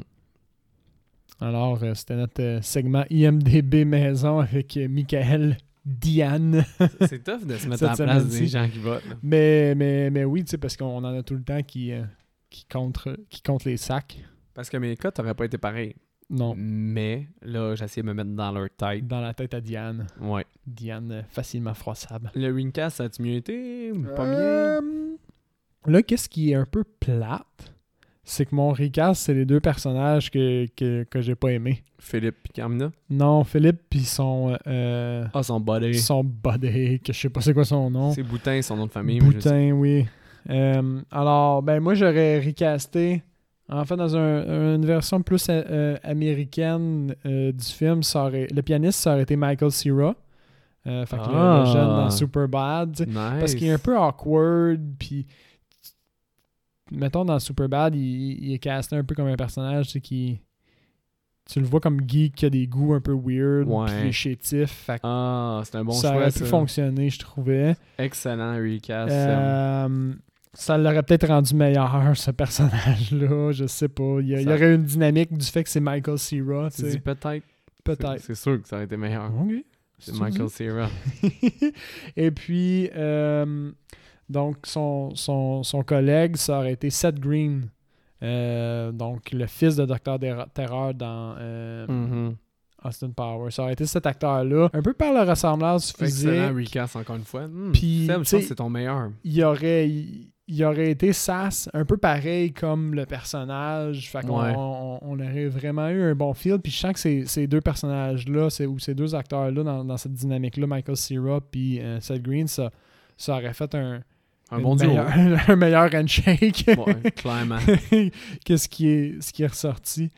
Alors, euh, c'était notre euh, segment I M D B maison avec euh, Michael Diane. C'est tough de se mettre Cette à la place semaine-ci. des gens qui votent. là. mais, mais, mais oui, tu sais, parce qu'on en a tout le temps qui, euh, qui, contre, qui compte les sacs. Parce que mes cotes n'auraient pas été pareils. Non, Mais là, j'essaie de me mettre dans leur tête. dans la tête à Diane. Ouais. Diane, euh, facilement froissable. Le Ringcast, ça a-tu mieux été? Pas Euh, bien? là, qu'est-ce qui est un peu plate, c'est que mon recast, c'est les deux personnages que, que, que j'ai pas aimés. Philippe et Carmina. Non, Philippe puis son... Euh, Ah, son body. son buddy, que je sais pas c'est quoi son nom. C'est Boutin, son nom de famille. mais je sais- Boutin, oui. Euh, alors, ben moi, j'aurais recasté, en fait, dans un- une version plus euh, américaine euh, du film, ça aurait, le pianiste, ça aurait été Michael Cera. Euh, fait que le- Ah. le, jeune dans Superbad. tu sais. Nice. Parce qu'il est un peu awkward, puis mettons dans Superbad, il, il est casté un peu comme un personnage, tu sais, qui... Tu le vois comme geek qui a des goûts un peu weird, Ouais. puis il est chétif. Fait que Ah, c'est un bon ça choix, aurait pu ça. fonctionner, je trouvais. Excellent recast. Sam. Euh, ça l'aurait peut-être rendu meilleur, ce personnage-là. Je sais pas. Il y, a- il y Ça- aurait une dynamique du fait que c'est Michael Cera. Tu dis peut-être. Peut-être. C'est c'est sûr que ça aurait été meilleur. Ok. C'est tu Michael dis. Cera. Et puis, euh, donc, son, son, son collègue, ça aurait été Seth Green. Euh, donc, le fils de Docteur Terreur dans euh, Mhm. Austin Powers. Ça aurait été cet acteur-là. Un peu par la ressemblance physique. Excellent recast encore une fois. Hmm. Puis, Seb, je tu sais, pense que c'est ton meilleur. il aurait, il, il aurait été sass, un peu pareil comme le personnage. Fait qu'on Ouais. on, on aurait vraiment eu un bon feel. Puis je sens que ces, ces deux personnages-là, c'est- ou ces deux acteurs-là, dans, dans cette dynamique-là, Michael Cera puis euh, Seth Green, ça, ça aurait fait un, Un une bon duo. meilleur, un meilleur handshake Ouais, clairement. que ce qui est, ce qui est ressorti.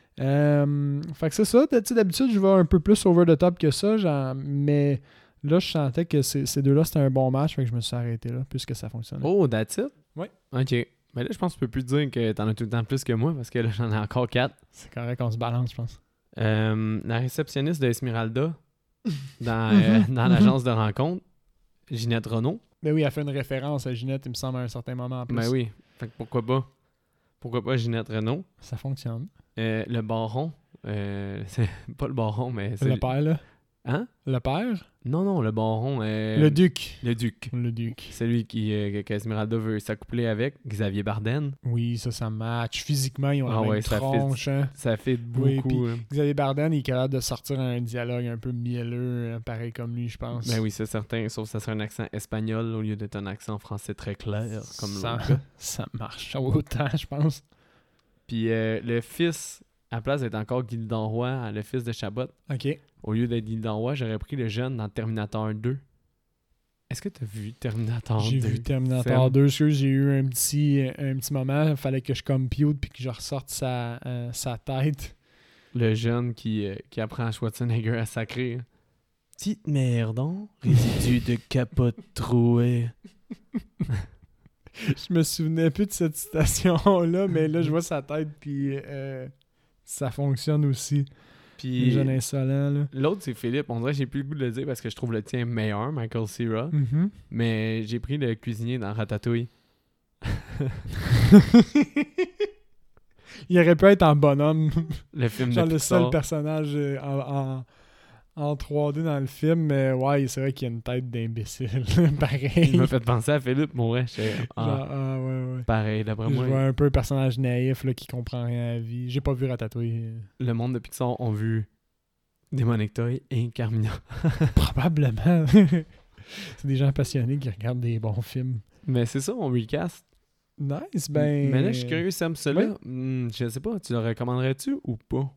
Euh, fait que c'est ça. Tu sais, d'habitude, je vais un peu plus over the top que ça, genre, mais là, je sentais que ces, ces deux-là, c'était un bon match, fait que je me suis arrêté là, puisque ça fonctionnait. Oh, that's it? Ouais. OK. Mais là, je pense que tu peux plus dire que t'en as tout le temps plus que moi parce que là, j'en ai encore quatre. C'est correct qu'on se balance, je pense. Euh, la réceptionniste de Esmeralda dans, euh, dans l'agence de rencontre, Ginette Renault. Ben oui, elle fait une référence à Ginette, il me semble, à un certain moment en plus. Ben oui. Fait que pourquoi pas? Pourquoi pas Ginette Renault? Ça fonctionne. Euh, le baron. Euh, c'est pas le baron, mais c'est. Le père, là. Hein? Le père? Non, non, le baron. euh, Le duc. Le duc. Le duc. Celui qui, euh, qu'Esmeralda veut s'accoupler avec, Xavier Barden. Oui, ça, ça match. Physiquement, ils ont Ah la même ouais, ça fit. tronche. Hein. Ça fait Oui, beaucoup. puis- hein. Xavier Barden, il est capable de sortir un dialogue un peu mielleux, hein, pareil comme lui, je pense. Ben oui, c'est certain, sauf que ça serait un accent espagnol au lieu d'être un accent français très clair, comme ça, l'autre gars. ça marche autant, je pense. Puis euh, le fils, à la place d'être encore Gildan Roy, le fils de Chabot, OK. au lieu d'être Gildan Roy, j'aurais pris le jeune dans Terminator deux. Est-ce que tu as vu Terminator J'ai deux? vu Terminator Sam? deux, excuse, j'ai eu un petit, un petit moment, il fallait que je compute puis que je ressorte sa, euh, sa tête. Le jeune qui, euh, qui apprend à Schwarzenegger à sacrer. hein. Petite merdon, résidu de capote trouée. Je me souvenais plus de cette citation-là, mais là, je vois sa tête, puis euh, ça fonctionne aussi. Le Puis jeune insolent, là. l'autre, c'est Philippe. On dirait que j'ai plus le goût de le dire parce que je trouve le tien meilleur, Michael Cera. Mhm. Mais j'ai pris le cuisinier dans Ratatouille. Il aurait pu être en bonhomme, Le film genre de le seul Pixar. personnage euh, en, en, en trois D dans le film, mais ouais, c'est vrai qu'il a une tête d'imbécile, pareil. Il m'a fait penser à Philippe, mon vrai. J'étais, ah, Genre, ah ouais, ouais. pareil, d'après Je moi, vois un peu un personnage naïf là, qui comprend rien à la vie. J'ai pas vu Ratatouille. le monde de Pixar ont vu Demonic Toy et Carmina. Probablement. C'est des gens passionnés qui regardent des bons films. Mais c'est ça, on recast. Nice, ben... Mais là, je suis curieux, Sam, celui-là, Ouais. hmm, je sais pas, tu le recommanderais-tu ou pas?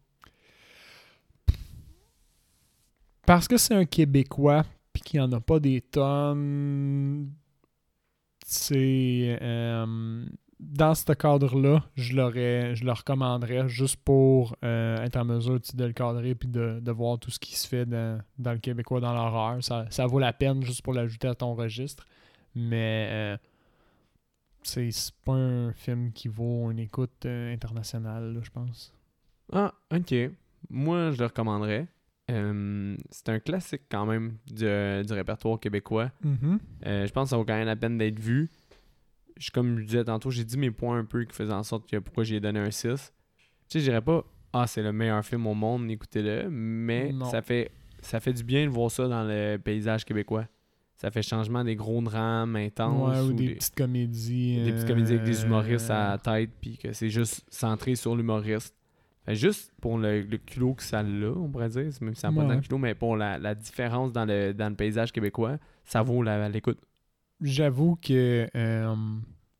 Parce que c'est un Québécois, puis qu'il n'y en a pas des tonnes, c'est... euh, dans ce cadre-là, je l'aurais, je le recommanderais juste pour euh, être en mesure tu sais, de le cadrer puis de, de voir tout ce qui se fait dans, dans le Québécois dans l'horreur. Ça, ça vaut la peine juste pour l'ajouter à ton registre. Mais euh, c'est, c'est pas un film qui vaut une écoute euh, internationale, là, je pense. Ah, ok. Moi, je le recommanderais. Euh, c'est un classique quand même du, du répertoire québécois. Euh, je pense que ça vaut quand même la peine d'être vu. Je, comme je disais tantôt, j'ai dit mes points un peu qui faisaient en sorte que pourquoi j'ai donné un six. Tu sais, je dirais pas « Ah, c'est le meilleur film au monde, écoutez-le », mais Non. ça fait ça fait du bien de voir ça dans le paysage québécois. Ça fait changement des gros drames intenses Ouais, ou ou des, des, petites comédies. des petites comédies avec des euh, humoristes à la tête puis que c'est juste centré sur l'humoriste. Fait juste pour le, le culot que ça a, on pourrait dire, même si ça n'a pas Ouais. tant de culot, mais pour la, la différence dans le, dans le paysage québécois, ça vaut la, l'écoute. J'avoue que euh,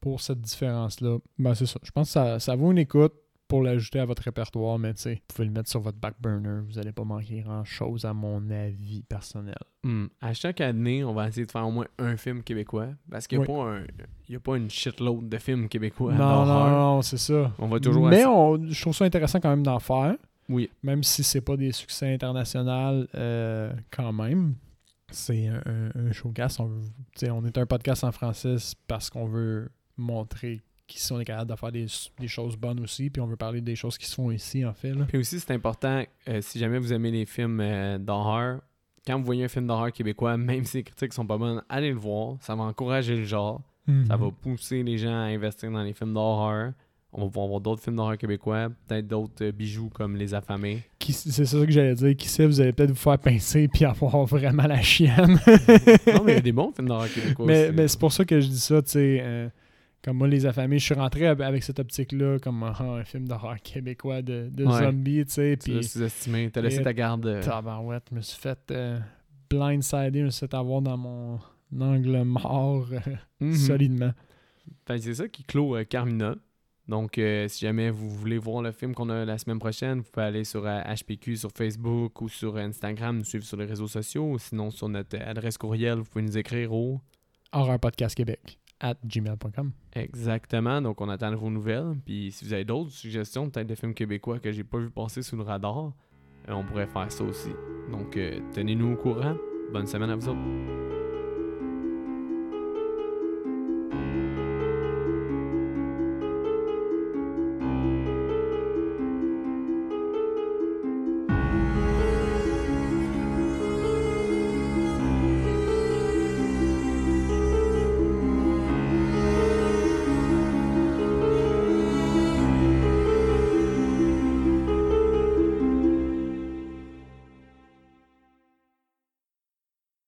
pour cette différence-là, ben c'est ça. Je pense que ça, ça vaut une écoute pour l'ajouter à votre répertoire, mais tu sais, vous pouvez le mettre sur votre back burner. Vous n'allez pas manquer grand-chose à mon avis personnel. Mm. À chaque année, on va essayer de faire au moins un film québécois. Parce qu'il n'y a, Oui. a pas une shitload de films québécois. Non, non, non, c'est ça. On va toujours Mais essayer... on, je trouve ça intéressant quand même d'en faire. Oui. Même si c'est pas des succès internationaux euh, quand même. C'est un, un, un showcast. On, veut, on est un podcast en français parce qu'on veut montrer qu'ici on est capable de faire des, des choses bonnes aussi, puis on veut parler des choses qui se font ici en fait. Là. Puis aussi c'est important, euh, si jamais vous aimez les films euh, d'horreur, quand vous voyez un film d'horreur québécois, même si les critiques sont pas bonnes, allez le voir, ça va encourager le genre, mm-hmm. Ça va pousser les gens à investir dans les films d'horreur. On va pouvoir voir d'autres films d'horreur québécois, peut-être d'autres euh, bijoux comme Les Affamés. Qui, c'est ça que j'allais dire. Qui sait, vous allez peut-être vous faire pincer puis avoir vraiment la chienne. Non, mais il y a des bons films d'horreur québécois mais, aussi. Mais c'est pour ça que je dis ça, tu sais. Euh, comme moi, Les Affamés, je suis rentré avec cette optique-là, comme uh, un film d'horreur québécois de, de ouais. zombies, tu sais. Tu l'as sous-estimé, t'as laissé ta garde. Tabarouette, je me suis fait euh, blindsider, je me suis fait avoir dans mon angle mort euh, mm-hmm. solidement. Ben, c'est ça qui clôt euh, Carmina. Donc, euh, si jamais vous voulez voir le film qu'on a la semaine prochaine, vous pouvez aller sur euh, H P Q sur Facebook ou sur Instagram, nous suivre sur les réseaux sociaux. Ou sinon, sur notre adresse courriel, vous pouvez nous écrire au Horreur Podcast Québec at gmail point com. Exactement. Donc, on attend vos nouvelles. Puis, si vous avez d'autres suggestions, peut-être de films québécois que j'ai pas vu passer sous le radar, euh, on pourrait faire ça aussi. Donc, euh, tenez-nous au courant. Bonne semaine à vous autres.